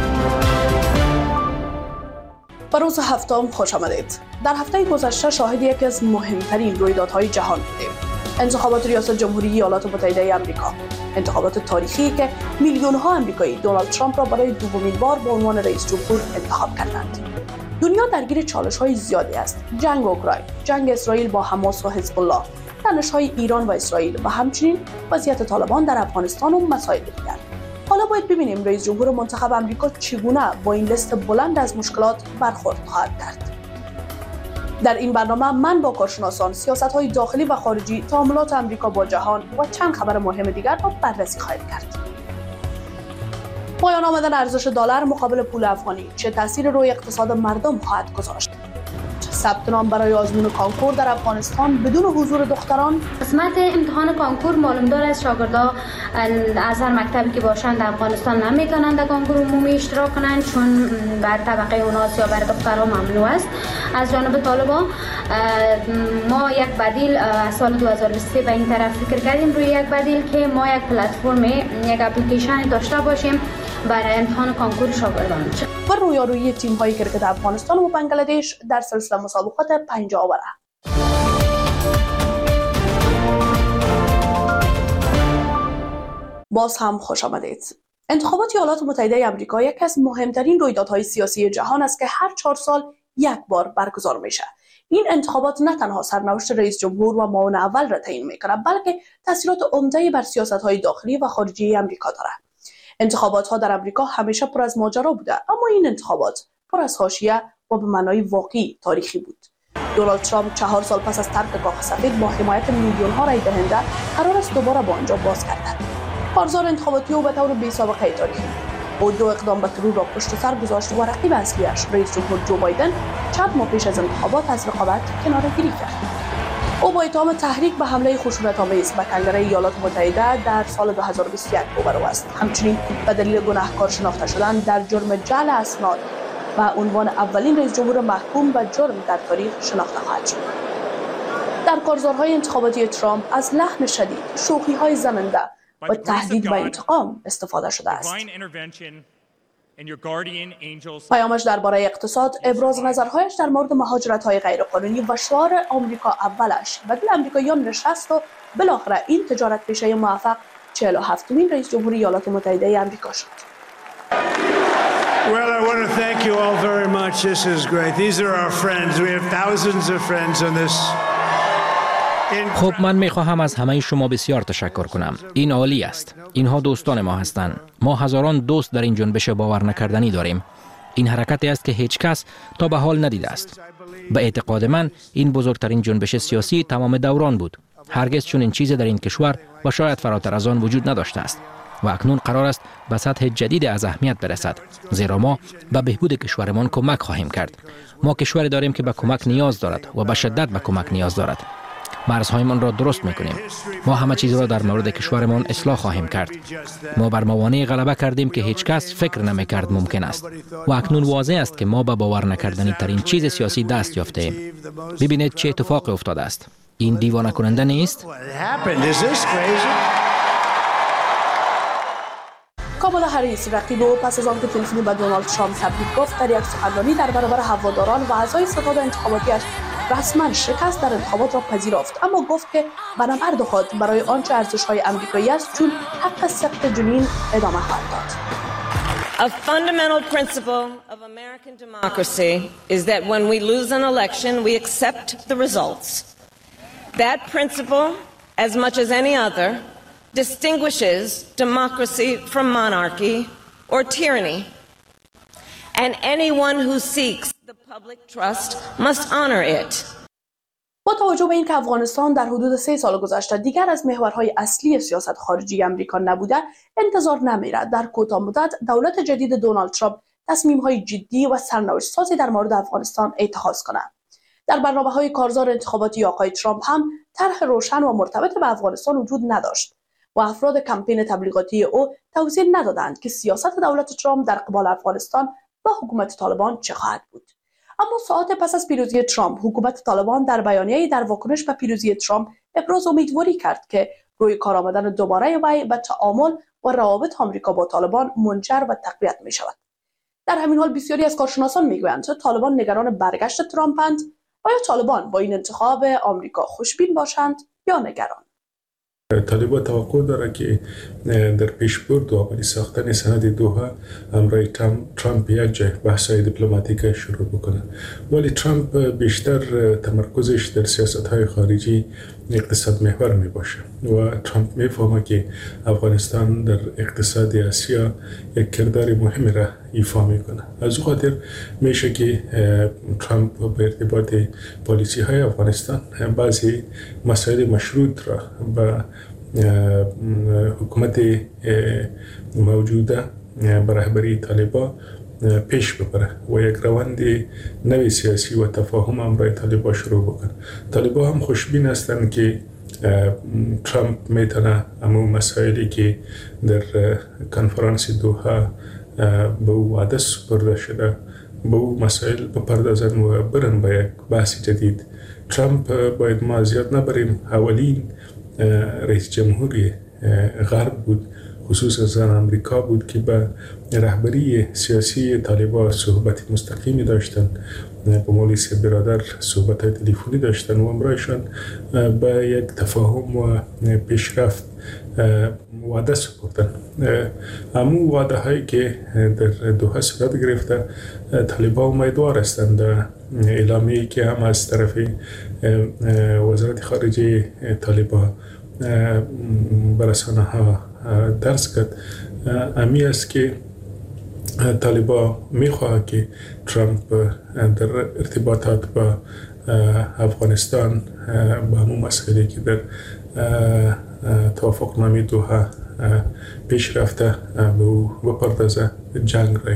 به روز هفتم خوش آمدید. در هفته گذشته شاهد یکی از مهمترین رویدادهای جهان بودیم. انتخابات ریاست جمهوری ایالات متحده آمریکا. انتخابات تاریخی که میلیون‌ها آمریکایی دونالد ترامپ را برای دومین بار به عنوان رئیس جمهور انتخاب کردند. دنیا درگیر چالش‌های زیادی است. جنگ اوکراین، جنگ اسرائیل با حماس و حزب الله، تنش‌های ایران و اسرائیل و همچنین وضعیت طالبان در افغانستان و مسائل دیگر. حالا باید ببینیم رئیس جمهور منتخب آمریکا چگونه با این لیست بلند از مشکلات برخورد خواهد کرد. در این برنامه من با کارشناسان سیاست‌های داخلی و خارجی، تعاملات آمریکا با جهان و چند خبر مهم دیگر را بررسی خواهیم کرد. پایان آمدن ارزش دلار مقابل پول افغانی چه تأثیر روی اقتصاد مردم خواهد گذاشت؟ ثبت نام برای آزمون کانکور در افغانستان بدون حضور دختران. قسمت امتحان کانکور معلوم دار از شاگردان از هر مکتبی که باشند در افغانستان نمیتونند در کانکور عمومی اشتراک کنند، چون بر طبقه اوناس یا بر دخترها ممنوع است. از جانب طالبان ما یک بدیل از سال 2023 به این طرف فکر کردیم، روی یک بدیل که ما یک پلتفرم، یک اپلیکیشن داشته باشیم برای امتحان کانکور شاگردان و رویارویی تیم‌های کرکت افغانستان و بنگلادش در سلسله مسابقات 5 آوره. باز هم خوش آمدید. انتخابات ایالات متحده آمریکا یکی از مهمترین رویدادهای سیاسی جهان است که هر 4 سال یک بار برگزار میشه. این انتخابات نه تنها سرنوشت رئیس جمهور و معاون اول را تعیین میکنه، بلکه تاثیرات عمده‌ای بر سیاست‌های داخلی و خارجی آمریکا داره. انتخابات‌ها در آمریکا همیشه پر از ماجرا بوده، اما این انتخابات پر از حاشیه و به معنای واقعی تاریخی بود. دونالد ترامپ 4 سال پس از ترک کاخ سفید با حمایت میلیون ها رای دهنده قرار است دوباره با آنجا باز گردد. کارزار انتخاباتی او به طور بی سابقه تاریخی او 2 اقدام به ترور را پشت سر گذاشت و رقیب اصلیش رئیس جمهور جو بایدن چند ماه پیش از انتخابات از رقابت کناره‌گیری کرد. او با اتهام تحریک به حمله خشونت‌آمیز به کنگره ایالات متحده در سال 2021 روبرو است. همچنین به دلیل گناهکار شناخته شدن در جرم جعل اسناد و عنوان اولین رئیس جمهور محکوم به جرم در تاریخ شناخته خواهد شد. در کارزارهای انتخاباتی ترامپ از لحن شدید، شوخی‌های زننده و تهدید به انتقام استفاده شده است. پیامش درباره اقتصاد، ابراز نظرهایش در مورد مهاجرت‌های غیرقانونی و شعار آمریکا اولش و دل آمریکاییان نشست و بالاخره این تجارت پیشه موفق 47مین رئیس جمهور ایالات متحده آمریکا شد. Well, I want to thank you all very much. This is great. These are our friends. We have thousands of friends on this. خب من میخواهم از همه شما بسیار تشکر کنم. این عالی است. اینها دوستان ما هستند. ما هزاران دوست در این جنبش باور نکردنی داریم. این حرکتی است که هیچ کس تا به حال ندیده است. به اعتقاد من این بزرگترین جنبش سیاسی تمام دوران بود. هرگز چنین چیزی در این کشور و شاید فراتر از آن وجود نداشته است. و اکنون قرار است به سطح جدید از اهمیت برسد، زیرا ما به بهبود کشورمان کمک خواهیم کرد. ما کشوری داریم که به کمک نیاز دارد و به شدت به کمک نیاز دارد. مرزهایمان را درست میکنیم. ما همه چیز را در مورد کشورمان اصلاح خواهیم کرد. ما بر موانع غلبه کردیم که هیچ کس فکر نمیکرد ممکن است و اکنون واضح است که ما به باور نکردنی ترین چیز سیاسی دست یافته ایم. ببینید چه اتفاقی افتاده است. این دیوانه کننده نیست؟ کامالا هریس رقیب او پس از آنکه تلفنی به دونالد ترامپ تبریک گفت در یک سخنرانی در برابر هواداران و اعضای ستاد انتخاباتیش رسما شکست در انتخابات را پذیرفت، اما گفت که به نبرد خود برای آنچه ارزش‌های آمریکایی است چون حق سخت جنین ادامه خواهد داد. A fundamental principle of American democracy is that when we lose an election, we accept the results. That principle, as much as any other, distinguishes democracy from monarchy or tyranny. And anyone who seeks the public trust must honor it. با توجه به اینکه افغانستان در حدود 3 سال گذشته دیگر از محورهای اصلی سیاست خارجی آمریکا نبوده، انتظار نمیرد در کوتاه مدت دولت جدید دونالد ترامپ تصمیم‌های جدی و سرنوشت‌سازی در مورد افغانستان اتخاذ کند. در برنامه‌های کارزار انتخاباتی آقای ترامپ هم طرح روشن و مرتبط به افغانستان وجود نداشت و افراد کمپین تبلیغاتی او توضیح ندادند که سیاست دولت ترامپ در قبال افغانستان با حکومت طالبان چه خواهد بود. اما ساعات پس از پیروزی ترامپ، حکومت طالبان در بیانیه‌ای در واکنش به پیروزی ترامپ ابراز امیدواری کرد که روی کار آمدن دوباره وی به تعامل و روابط آمریکا با طالبان منجر به تقویت می شود. در همین حال بسیاری از کارشناسان میگویند طالبان نگران برگشت ترامپند. آیا طالبان با این انتخاب آمریکا خوشبین باشند یا نگران؟ طالبان توقع داره که در پیشبرد و عملی ساختن سند دوحه همراه ترامپ یک جای بحث‌های دیپلماتیک شروع بکنه، ولی ترامپ بیشتر تمرکزش در سیاست‌های خارجی اقتصاد محور می باشه و ترامپ میفهمه که افغانستان در اقتصاد آسیا یک کردار مهمی را ایفا میکنه. از او خاطر میشه که ترامپ به ارتباط پالیسی های افغانستان بعضی مسائل مشروط را به حکومت موجوده به رهبری طالبان پیش ببره و یک روند نوی سیاسی و تفاهم همراه طالبان شروع بکنه. طالبان هم خوشبین هستند که ترامپ میتونه امو مسائلی که در کنفرانس دوحه به او وعده سپرده شده به او مسائل بپردازن و برن به یک بحث جدید. ترامپ باید ما زیاد نبریم اولین رئیس جمهوری غرب بود، خصوصا زن امریکا بود که به رهبری سیاسی طالبان صحبت مستقیمی داشتن، با مولیس برادر صحبت تلفنی داشتن و همراهشان به یک تفاهم و پیشرفت وعده سپردن. امو وعده هایی که در دوحه صورت گرفته، طالبان امیدوار هستند اعلامیه‌ای که هم از طرف وزارت خارجه طالبان به رسانه ها درس کرد امی است که طالبان میخواه که ترامپ در ارتباطات با افغانستان به همون مسئله که در توافق نامه دوحه پیش رفته به او بپردازه، جنگ را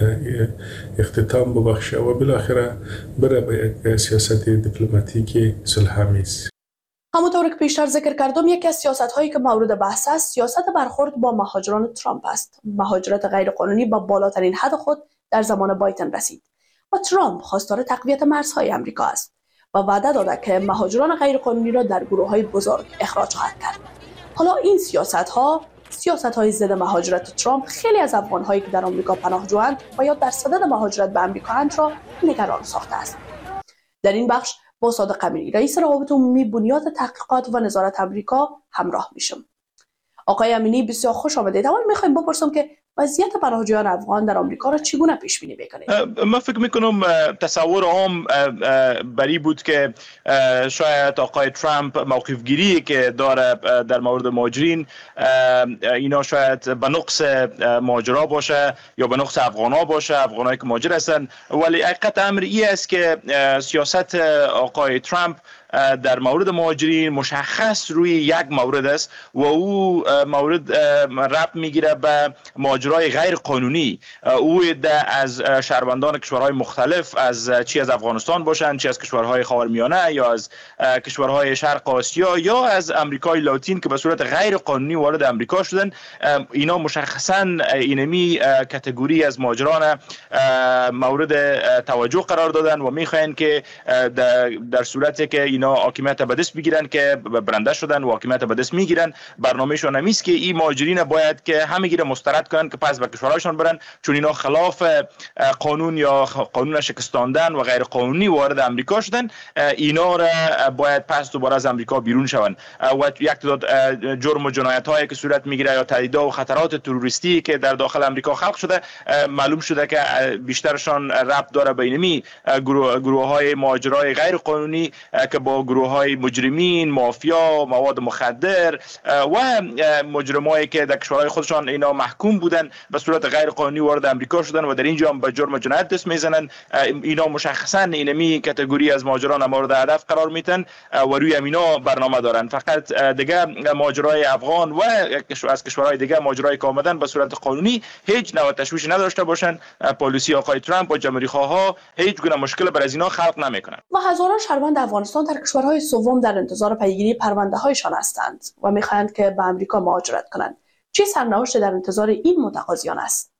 اختتام ببخشه و بالاخره بره به یک سیاست دیپلماتیک صلح‌آمیز. همونطور که پیشتر ذکر کردم، یکی از سیاست‌هایی که مورد بحث است سیاست برخورد با مهاجران ترامپ است. مهاجرت غیرقانونی به بالاترین حد خود در زمان بایدن رسید و ترامپ خواستار تقویت مرزهای امریکا است و وعده داده که مهاجران غیرقانونی را در گروه‌های بزرگ اخراج خواهد کرد. حالا این سیاست‌های ضد مهاجرت ترامپ خیلی از افغان‌هایی که در آمریکا پناهجویند و یا در صدد مهاجرت به آمریکا را نگران ساخته است. در این بخش با صادق امیری، رئیس روابط عمومی بنیاد تحقیقات و نظارت آمریکا همراه میشم. آقای امینی، بسیار خوش آمدید. اول میخوایم بپرسم که وضعیت پناهجویان افغان در آمریکا را چگونه پیش بینی میکنید؟ من فکر میکنم تصور عام بری بود که شاید آقای ترامپ موقف گیری که داره در مورد مهاجرین اینا شاید به نقص مهاجرا باشه یا به نقص افغانا باشه، افغانایی که مهاجر هستن، ولی حقیقت امر این است که سیاست آقای ترامپ در مورد مهاجرین مشخص روی یک مورد است و او مورد ربط میگیره به مهاجرای غیر قانونی. او از شهروندان کشورهای مختلف، از افغانستان باشن، چی از کشورهای خاورمیانه یا از کشورهای شرق آسیا یا از امریکای لاتین که به صورت غیر قانونی وارد امریکا شدن، اینا مشخصا اینمی کاتگوری از مهاجران مورد توجه قرار دادن و میخواین که در صورتی که اینا حاکمیت به دست بگیرن که برنده شدن و حاکمیت به دست میگیرن، برنامه‌شون همیست که این مهاجرین باید که همه گیره مسترد کنن که پس به کشورهاشون برن، چون اینا خلاف قانون یا قانون شکستاندن و غیر قانونی وارد امریکا شدن، اینا را باید پس دوباره از امریکا بیرون شون و یک تعداد جرم و جنایت‌هایی که صورت میگیره یا تهدیدها و خطرات تروریستی که در داخل امریکا خلق شده، معلوم شده که بیشترشون ربط داره به اینمی گروه‌های مهاجرای غیر قانونی که با گروه‌های مجرمین، مافیا، مواد مخدر و مجرمایی که در کشورهای خودشان اینا محکوم بودن به صورت غیر قانونی وارد امریکا شدن و در اینجا هم به جرم جنایت دست میزنن، اینا مشخصا اینمی کاتگوری از مهاجران مورد هدف قرار میتن و روی اینا برنامه دارن. فقط دیگه مهاجرای افغان و از کشورهای دیگه مهاجرای که آمدن به صورت قانونی هیچ نوع تشویش نداشته باشن. پالیسی آقای ترامپ و جمهوری خواها هیچ گونه مشکل بر از اینا خلق نمیکنن. و هزاران شهروند افغانستان در کشورهای سوم در انتظار پیگیری پرونده‌هایشان هستند و می‌خواهند که به آمریکا مهاجرت کنند. چه سرنوشتی در انتظار این متقاضیان است؟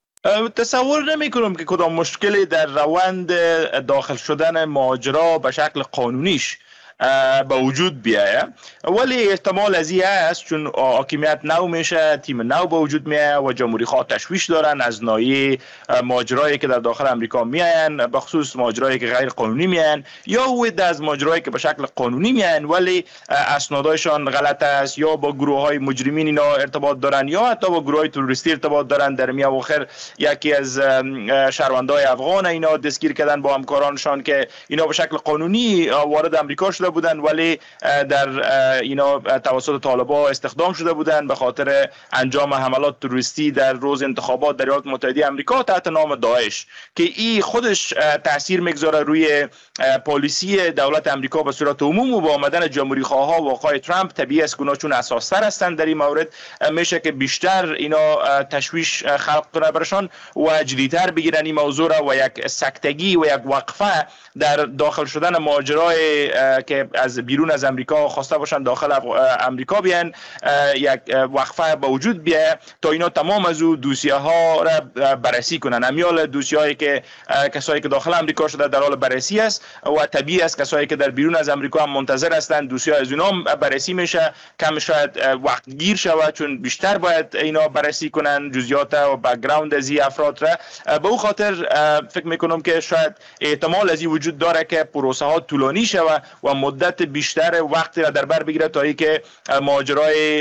تصور نمی کنم که کدام مشکلی در روند داخل شدن مهاجرا به شکل قانونیش به وجود بیایه، ولی احتمال از این است چون حاکمیت نو میشه، تیم نو به وجود میایه و جمهوری خواه تشویش دارن از ناحیه مهاجرایی که در داخل امریکا میاین، به خصوص مهاجرایی که غیر قانونی میاین یا ود از مهاجرایی که به شکل قانونی میاین ولی اسنادشان غلط است یا با گروه‌های مجرمین اینا ارتباط دارن یا حتی با گروه‌های تروریستی ارتباط دارن. در میاواخر یکی از شهروندای افغان اینا دستگیر کردن با همکارانشان که اینا به شکل قانونی وارد امریکا شده بودن ولی در اینا توسط طالبان استخدام شده بودن به خاطر انجام حملات تروریستی در روز انتخابات در ایالات متحده آمریکا تحت نام داعش، که این خودش تاثیر میگذاره روی پالیسی دولت آمریکا به صورت عموم و با آمدن جمهوری خواها و آقای ترامپ طبیعی است که چون اساس‌تر هستند در این مورد میشه که بیشتر اینا تشویش خلق کنه برشان و جدی‌تر بگیرن این موضوع را و یک سکتگی و یک وقفه در داخل شدن مهاجرای که از بیرون از امریکا خواسته باشن داخل امریکا بیان، یک وقفه به وجود بیاد تا اینا تمام از او دوسیه ها را بررسی کنن. امیال دوسیه هایی که کسایی که داخل امریکا شده در حال بررسی است و طبیعی است کسایی که در بیرون از امریکا هم منتظر هستند دوسیه از اونها بررسی میشه، کم شاید وقت گیر شود چون بیشتر باید اینا بررسی کنن جزئیات و بک‌گراند از این افراد را. به او خاطر فکر میکنم که شاید احتمال از این وجود داره که پروسه ها طولانی شود و مدت بیشتر وقتی را در بر بگیره تا اینکه مهاجرای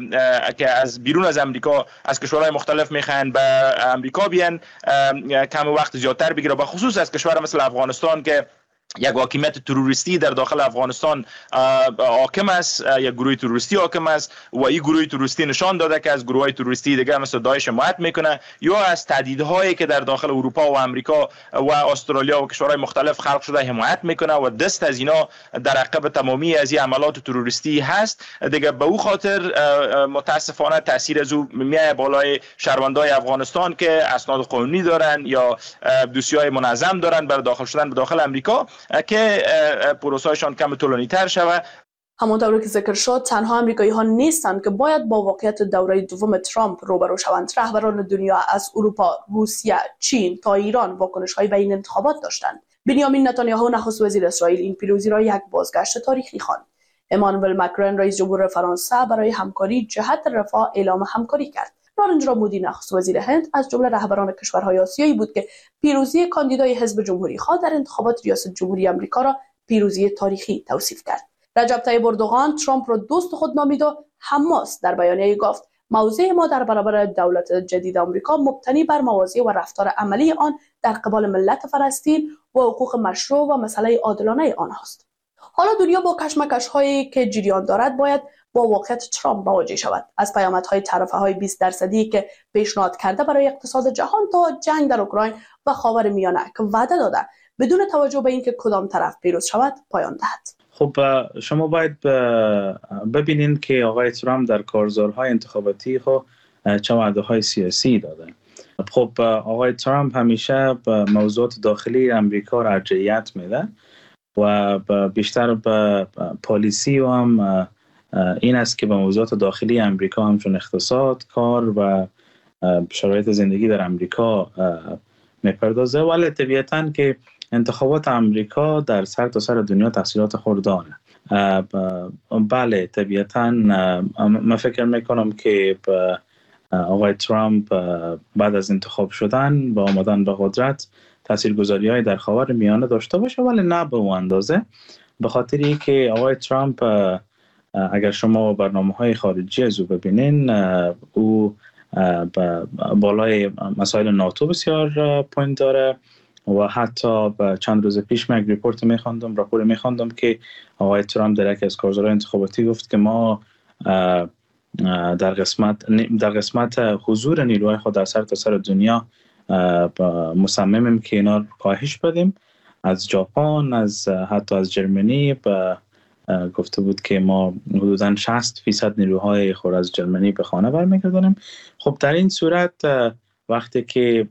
که از بیرون از امریکا از کشورهای مختلف میخوان به امریکا بیان کم وقت زیادتر بگیره، به خصوص از کشور مثل افغانستان که یک حاکمیت تروریستی در داخل افغانستان حاکم است، یک گروه تروریستی حاکم است و این گروه تروریستی نشان داده که از گروه‌های تروریستی دیگه مثل داعش حمایت میکنه، یا از تهدیدهایی که در داخل اروپا و امریکا و استرالیا و کشورهای مختلف خلق شده حمایت میکنه و دست از اینا در عقب تمامی از این عملات تروریستی هست. دیگه به او خاطر متاسفانه تاثیر از او میای بالای شهروندای افغانستان که اسناد قانونی دارن یا دوسیه‌های منظم دارن برای داخل شدن به داخل امریکا که پروسه‌شان کم طولانی‌تر شود. همانطور که ذکر شد، تنها امریکایی‌ها نیستند که باید با واقعیت دوره دوم ترامپ روبرو شوند. رهبران دنیا از اروپا، روسیه، چین تا ایران واکنش‌هایی به این انتخابات داشتند. بنیامین نتانیاهو نخست وزیر اسرائیل این پیروزی را یک بازگشت تاریخی خواند. امانوئل مکرون رئیس جمهور فرانسه برای همکاری جهت رفاه اعلام همکاری کرد. نارنجرا مودی نخست وزیر هند از جمله رهبران کشورهای آسیایی بود که پیروزی کاندیدای حزب جمهوری‌خواه در انتخابات ریاست جمهوری آمریکا را پیروزی تاریخی توصیف کرد. رجب طیب اردوغان ترامپ را دوست خود نامید و حماس در بیانیه گفت موضع ما در برابر دولت جدید آمریکا مبتنی بر مواضع و رفتار عملی آن در قبال ملت فلسطین و حقوق مشروع و مسئله عادلانه آنهاست. حالا دنیا با کشمکش‌هایی که جریان دارد باید با واقعیت ترامپ مواجه شود. از پیامدهای طرفه‌های 20% که پیشنهاد کرده برای اقتصاد جهان تا جنگ در اوکراین و خاورمیانه که وعده داده بدون توجه به اینکه کدام طرف پیروز شود پایان دهد. خب شما باید ببینید که آقای ترامپ در کارزارهای انتخاباتی خود چه وعده‌های سیاسی داده. خب آقای ترامپ همیشه به موضوعات داخلی امریکا را ارجحیت میده و بیشتر به پالیسی و هم این است که به موضوعات داخلی امریکا همچون اقتصاد، کار و شرایط زندگی در امریکا میپردازه. ولی طبیعتاً که انتخابات امریکا در سر تا سر دنیا تاثیرات خود داره. بله طبیعتاً من فکر میکنم که آقای ترامپ بعد از انتخاب شدن و آمدن به قدرت تاثیرگذاری‌های در خاورمیانه داشته باشه، ولی نه به اون اندازه، به خاطری که آقای ترامپ اگر شما برنامه‌های خارجی از او ببینین، او بالای مسائل ناتو بسیار پوینت داره و حتی چند روز پیش من یک راپور می‌خواندم که آقای ترامپ در یکی از کارزارهای انتخاباتی گفت که ما در قسمت حضور نیروهای خود در سر تا سر دنیا مصممیم که اینا کاهش بدیم. از ژاپن، حتی از جرمنی گفته بود که ما حدوداً 60% نیروهای خود از جرمنی به خانه برمیگردانیم. خب در این صورت وقتی که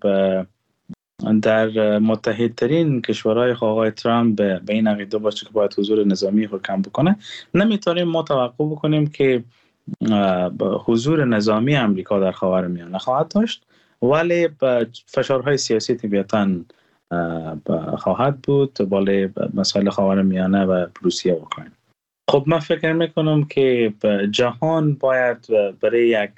در متحدترین کشورهای آقای ترامپ به این عقیده باشه که باید حضور نظامی خود کم بکنه، نمیتونیم ما توقع بکنیم که حضور نظامی امریکا در خاورمیانه خواهد داشت، ولی فشارهای سیاسی طبیعتاً خواهد بود بالای مسائل خاورمیانه و روسیه و اوکراین. خب من فکر میکنم که جهان باید برای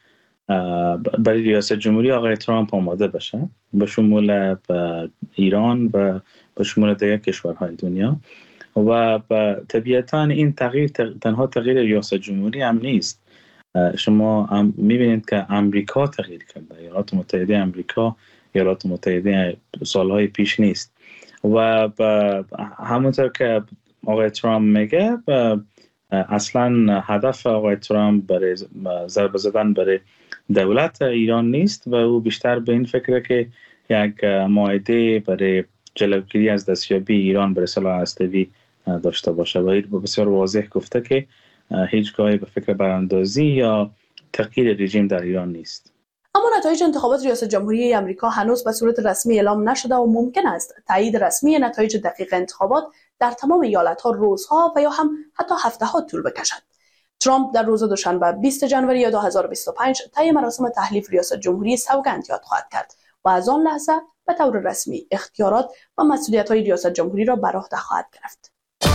ریاست جمهوری آقای ترامپ آماده بشه، به شمول ایران و به شمول دیگر کشورهای دنیا. و طبیعتاً این تغییر تنها تغییر ریاست جمهوری هم نیست. شما میبینید که امریکا تغییر کرده، ایالات متحده امریکا ایالات متحده سالهای پیش نیست و همونطور که آقای ترامپ میگه اصلا هدف آقای ترامپ برای ضربه زدن برای دولت ایران نیست و او بیشتر به این فکره که یک معاهده برای جلوگیری از دستیابی ایران به سلاح هسته‌ای داشته باشه و این بسیار واضح گفته که هیچگاهی به فکر براندازی یا تغییر رژیم در ایران نیست. اما نتایج انتخابات ریاست جمهوری آمریکا هنوز به صورت رسمی اعلام نشده و ممکن است تایید رسمی نتایج دقیق انتخابات در تمام ایالت‌ها روزها و یا هم حتی هفته‌ها طول بکشد. ترامپ در روز دوشنبه 20 ژانویه 2025 طی مراسم تحلیف ریاست جمهوری سوگند یاد خواهد کرد و از آن لحظه به طور رسمی اختیارات و مسئولیت‌های ریاست جمهوری را بر عهده خواهد گرفت.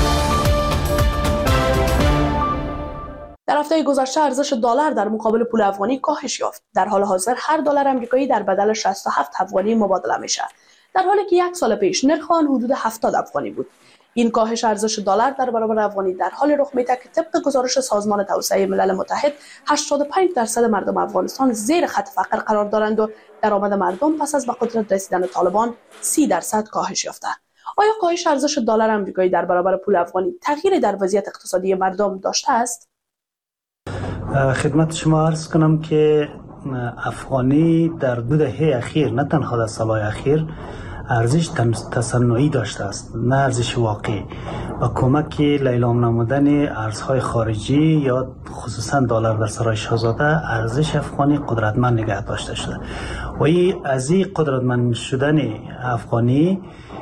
در هفته گذشته ارزش دلار در مقابل پول افغانی کاهش یافت. در حال حاضر هر دلار آمریکایی در بدل 67 افغانی مبادله میشه، در حالی که یک سال پیش نرخ آن حدود 70 افغانی بود. این کاهش ارزش دلار در برابر افغانی در حال رخ میده که طبق گزارش سازمان توسعه ملل متحد 85% مردم افغانستان زیر خط فقر قرار دارند و درآمد مردم پس از به قدرت رسیدن طالبان 30% کاهش یافته. آیا کاهش ارزش دلار آمریکایی در برابر پول افغانی تغییری در وضعیت اقتصادی مردم داشته است؟ خدمت شما عرض کنم که افغانی در 2 دهه اخیر، نه تنها در سالهای اخیر، ارزش تصنعی داشته است، نه ارزش واقعی. با کمک لیلام نمودن ارزهای خارجی یا خصوصا دلار در سرای شاهزاده، ارزش افغانی قدرتمند نگه داشته شده و از این قدرتمند شدن افغانی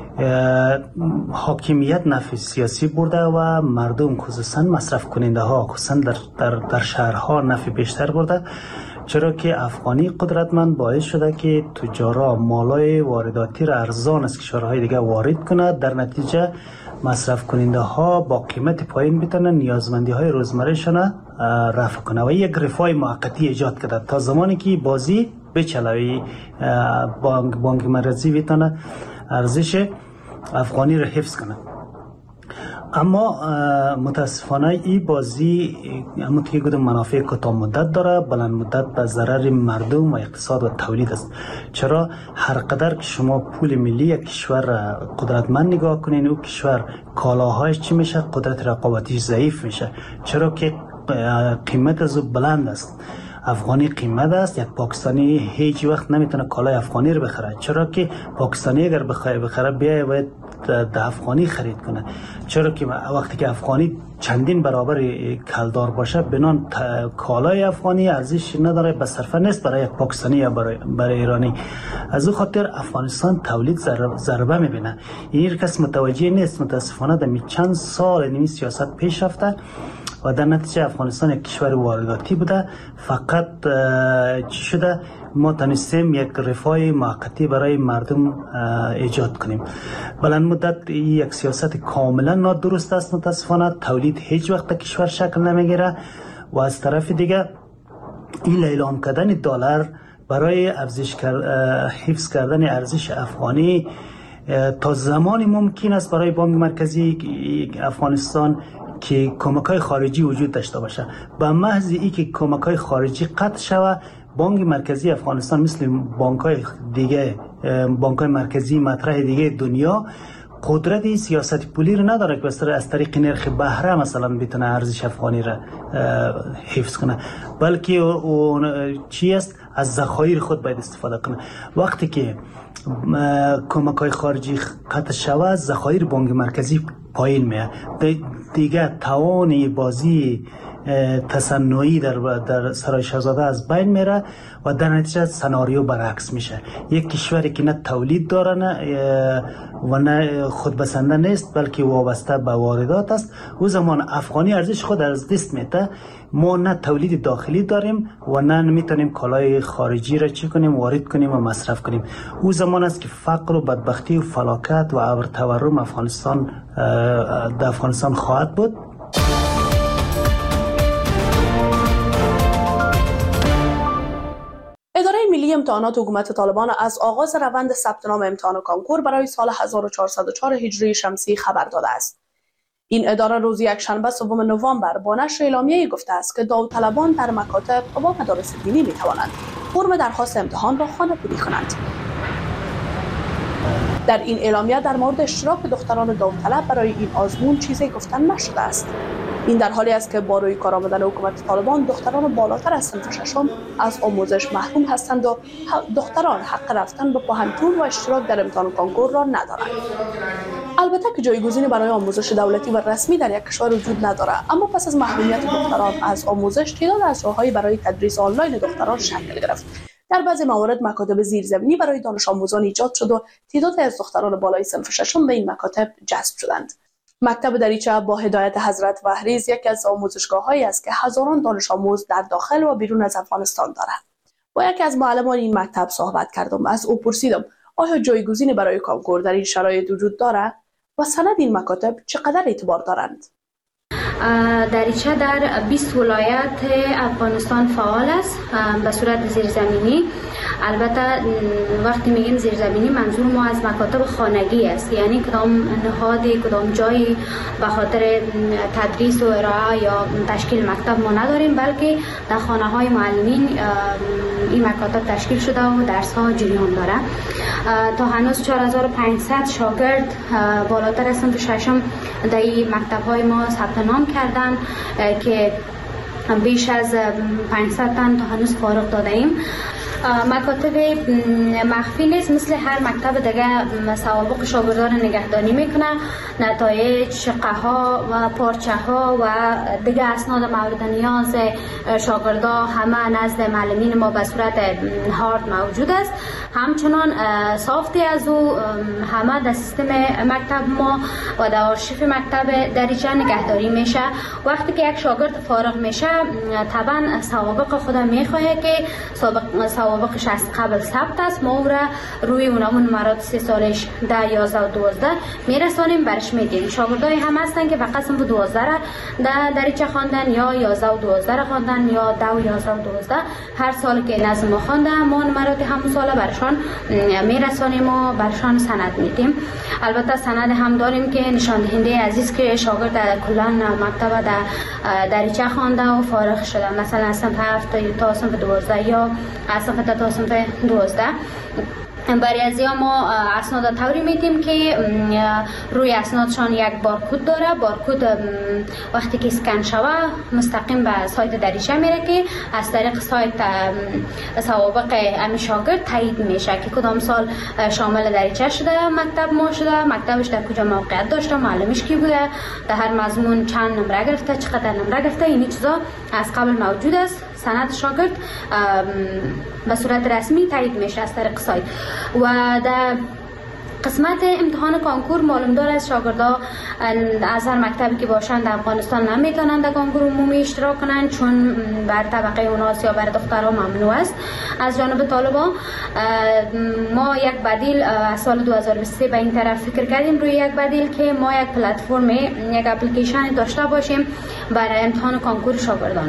حاکمیت نفع سیاسی برده و مردم خصوصا مصرف کننده ها خصوصا در شهرها نفع بیشتر برده، چرا که افغانی قدرتمند باعث شده که تجارا مالای وارداتی را ارزان از کشورهای دیگه وارد کنه، در نتیجه مصرف کننده ها با قیمت پایین بتونن نیازمندی های روزمرهشان رفع کنه و یک رفاه موقتی ایجاد کرده تا زمانی که بازی بچلوی بانک مرکزی بتونه ارزش افغانی را حفظ کنه. اما متاسفانه این بازی همونطور که گفتم منافع کوتاه مدت داره، بلند مدت به ضرر مردم و اقتصاد و تولید است. چرا هر قدر که شما پول ملی یک کشور قدرتمند نگاه کنین، او کشور کالاهایش چی میشه؟ قدرت رقابتیش ضعیف میشه، چرا که قیمت از بلند است. افغانی قیمت است، یک پاکستانی هیچ وقت نمیتونه کالای افغانی رو بخره، چرا که پاکستانی اگر بخره باید در افغانی خرید کنه، چرا که وقتی که افغانی چندین برابر کلدار باشه بنان کالای افغانی ارزش نداره، به صرفه نیست برای یک پاکستانی یا برای ایرانی. از او خاطر افغانستان تولید ضربه میبینه. این کس متوجه نیست. متاسفانه در چند سال این سیاست پیش رفته و در نتیجه افغانستان یک کشور وارداتی بوده. فقط چی شده؟ ما تونستیم یک رفاه موقتی برای مردم ایجاد کنیم. بلند مدت یک سیاست کاملا نادرست است. متاسفانه تولید هیچ وقت کشور شکل نمیگیره و از طرف دیگه این اعلان کردن دلار برای حفظ کردن ارزش افغانی تا زمانی ممکن است برای بانک مرکزی افغانستان که کمک‌های خارجی وجود داشته باشه. به محض اینکه کمک‌های خارجی قطع شود، بانک مرکزی افغانستان مثل بانک‌های دیگه، بانک‌های مرکزی مطرح دیگه دنیا قدرت سیاست پولی رو نداره که از طریق نرخ بهره مثلا بتونه ارزش افغانی را حفظ کنه، بلکه چی است؟ از ذخایر خود باید استفاده کنه. وقتی که کمک‌های خارجی قطع شود، ذخایر بانک مرکزی پایین میاد، دیگه توان بازی تصنعی در سرای شاهزاده از بین میره و در نتیجه سناریو برعکس میشه. یک کشوری که نه تولید داره و نه خودبسنده نیست بلکه وابسته به واردات است، او زمان افغانی ارزش خود از دست میده. ما نه تولید داخلی داریم و نه میتونیم کالای خارجی را چی کنیم؟ وارد کنیم و مصرف کنیم. او زمان است که فقر و بدبختی و فلاکت و عبر تورم در افغانستان خواهد بود. اداره ملی امتحانات حکومت طالبان از آغاز روند ثبت نام امتحان کانکور برای سال 1404 هجری شمسی خبر داده است. این اداره روز یکشنبه سوم نوامبر با نشر اعلامیه‌ای گفته است که داوطلبان در مکاتب و مدارس دینی می‌توانند فرم درخواست امتحان را خانه‌پوری کنند. در این اعلامیه در مورد اشتراک دختران داوطلب برای این آزمون چیزی گفتن نشده است. این در حالی است که با روی کار آمدن حکومت طالبان دختران بالاتر از صنف ششم از آموزش محروم هستند و دختران حق رفتن به پانتون و اشتراک در امتحان کانکور را ندارند. البته که جایگزینی برای آموزش دولتی و رسمی در یک کشور وجود ندارد، اما پس از محرومیت دختران از آموزش تعداد از راه‌های برای تدریس آنلاین دختران شکل گرفت. در بعضی موارد مکاتب زیرزمینی برای دانش آموزان ایجاد شد و تعدادی از دختران بالای صنف ششم به این مکاتب جذب شدند. مکتب دریچه با هدایت حضرت وحریز یکی از آموزشگاه‌هایی است که هزاران دانش آموز در داخل و بیرون از افغانستان دارد. با یکی از معلمان این مکتب صحبت کردم. از او پرسیدم آیا جایگزینی برای کانکور در این شرایط وجود دارد و سند این مکاتب چقدر اعتبار دارند؟ دریچه در 20 ولایت افغانستان فعال است به صورت زیرزمینی. البته وقتی میگیم زیرزمینی منظور ما از مکاتب خانگی است، یعنی کدام نهادی کدام جایی به خاطر تدریس و ارائه یا تشکیل مکتب ما نداریم، بلکه در خانه های معلمین این مکاتب تشکیل شده و درس ها جریان داره. تا هنوز 4500 شاگرد بالاتر از صنف ششم در این مکتب های ما ثبت نام کردن که بیش از 500 تن تا هنوز فارغ داده ایم. مکاتب مخفی نیست، مثل هر مکتب دیگه سوابق شاگردان نگهداری میکنه، نتایج، شقه ها و پارچه ها و دیگه اسناد مورد نیاز شاگردان همه نزد معلمین ما به صورت هارد موجود است. همچنان سافتی از او همه در سیستم مکتب ما و در آرشیو مکتب دریچه نگهداری میشه. وقتی که یک شاگرد فارغ میشه طبعا سوابق خود میخواهه که سوابقش از قبل ثبت است، ما او را روی اونمون نمرات 3 سالش 10 11 و 12 میرسانیم برش میدیم. شاگردای هم هستن که فقط صنف 12 را در دریچه خواندن یا 11 و 12 را خواندن یا 10 و 11 و 12 هر سال که نظم ما خوانده ما نمرات همون سال برشان میرسانیم و برشان سند میدیم. البته سند هم داریم که نشان دهنده عزیز که شاگرد کلا مکتب در دریچه خوانده و فارغ شده، مثلا از صنف 7 تا صنف 12 یا از صنف تا صنف 12. برای از ما اسناد طوری میدیم که روی اسنادشان یک بارکد داره. بارکد وقتی که اسکن شوه مستقیم به سایت دریچه میره که از طریق سایت سوابق امی شاگرد تایید میشه که کدام سال شامل دریچه شده، مکتب ما شده، مکتبش در کجا موقعیت داشته، معلمش کی بوده، در هر مضمون چند نمره گرفته، چقدر نمره گرفته. این چیزا از قبل موجود است. سند شاگرد به صورت رسمی تایید میشه از طریق سایت. و در قسمت امتحان کانکور معلوم داره از شاگردان از هر مکتبی که باشن در افغانستان نمیتونن در کانکور عمومی اشتراک کنن، چون بر طبقه اوناس یا بر دخترها ممنوع است از جانب طالبان. ما یک بدیل از سال 2023 به این طرف فکر کردیم روی یک بدیل که ما یک پلتفرم، یک اپلیکیشن داشته باشیم برای امتحان کانکور شاگردان.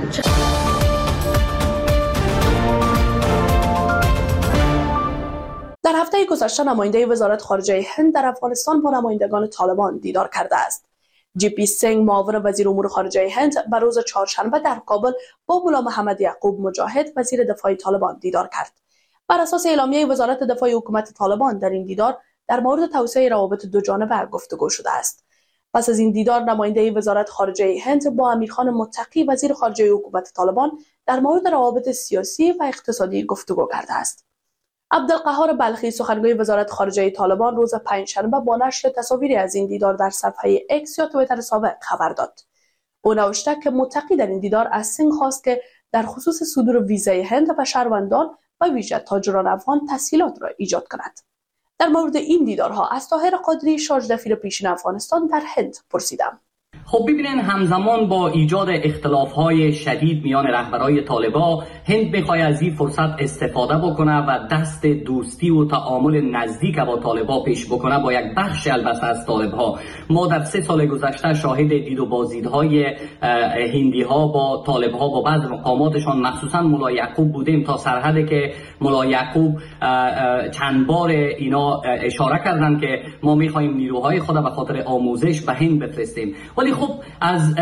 در هفته گذشته نماینده وزارت خارجه هند در افغانستان با نمایندگان طالبان دیدار کرده است. جی پی سینگ معاون وزیر امور خارجه هند به روز چهارشنبه در کابل با ملا محمد یعقوب مجاهد وزیر دفاع طالبان دیدار کرد. بر اساس اعلامیه وزارت دفاع حکومت طالبان در این دیدار در مورد توسعه روابط دو جانبه گفتگو شده است. پس از این دیدار نماینده وزارت خارجه هند با امیرخان متقی وزیر خارجه حکومت طالبان در مورد روابط سیاسی و اقتصادی گفتگو کرده است. عبدالقهار بلخی سخنگوی وزارت خارجه طالبان روز پنجشنبه با نشر تصاویری از این دیدار در صفحه اکس یا توییتر سابق خبر داد. او نوشته که متقی در این دیدار از سینگ خواست که در خصوص صدور ویزای هند و شهروندان و ویژه تاجران افغان تسهیلات را ایجاد کند. در مورد این دیدارها از طاهر قادری شارژ دفیر پیشین افغانستان در هند پرسیدم. خب ببینین، همزمان با ایجاد اختلاف‌های شدید میان رهبرای طالبان، هند می‌خواد از این فرصت استفاده بکنه و دست دوستی و تعامل نزدیک با طالبان پیش بکنه با یک بخش البته از طالب‌ها. ما در 3 سال گذشته شاهد دید و بازدیدهای هندی‌ها با طالب‌ها با بعض مقاماتشان مخصوصا ملا یعقوب بودیم، تا سرحدی که ملا یعقوب چند بار اینا اشاره کردن که ما می‌خوایم نیروهای خود به خاطر آموزش به هند بفرستیم. ولی خب از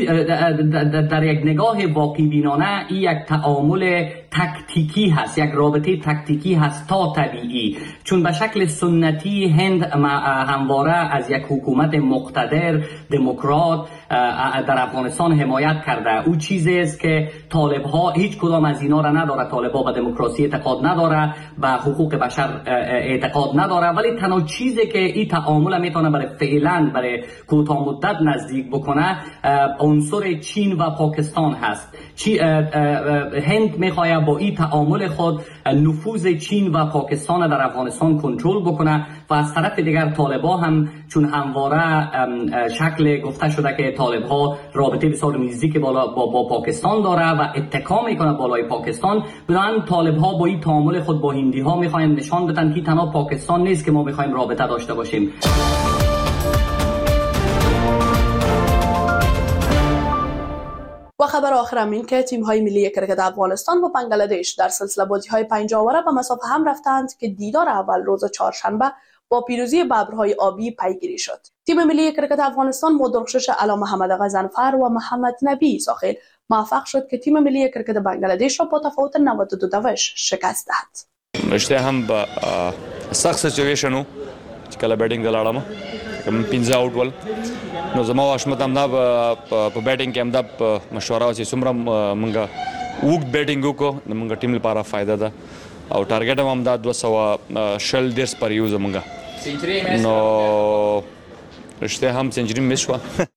در یک نگاه واقع بینانه این یک تعامل تکتیکی هست، یک رابطه تکتیکی هست تا طبیعی، چون به شکل سنتی هند همواره از یک حکومت مقتدر دموکرات در افغانستان حمایت کرده. او چیزی است که طالب ها هیچ کدام از اینا را نداره. طالب ها به دموکراسی اعتقاد نداره، به حقوق بشر اعتقاد نداره، ولی تنها چیزی که این تعامل میتونه برای فعلا برای کوتاه مدت نزدیک بکنه عنصر چین و پاکستان هست. هند میخواد با این تعامل خود نفوذ چین و پاکستان در افغانستان کنترل بکنه و از طرف دیگر طالبان هم چون همواره شکل گفته شده که طالب‌ها رابطه بسیار نزدیک با پاکستان داره و اتکا میکنه بالای پاکستان، بنابراین طالب‌ها با این تعامل خود با هندی‌ها میخواین نشان بدن که تنها پاکستان نیست که ما میخوایم رابطه داشته باشیم. و خبر آخرم این که تیم های ملی کرکت افغانستان و بنگلادش در سلسله بازی های 5 آوره به مسافه هم رفتند که دیدار اول روز چهارشنبه با پیروزی ببرهای آبی پیگیری شد. تیم ملی کرکت افغانستان با درخشش علا محمد غضنفر و محمد نبی ساخل موفق شد که تیم ملی کرکت بنگلادش را با تفاوت 92 شکست دهد. رشته هم با سخت سچویشن چې کله بیټینګ دلاړم کوم 15 آوټ ول نو زما واشمت هم دا په بیټینګ کې هم دا مشوره چې څومره مونږه وګ بیټینګ وکړو د مونږ ټیم لپاره فائدہ ده او ټارګټ هم دا 200 شل دیرس پر یوز مونږه نو رشته هم سنچری مس شو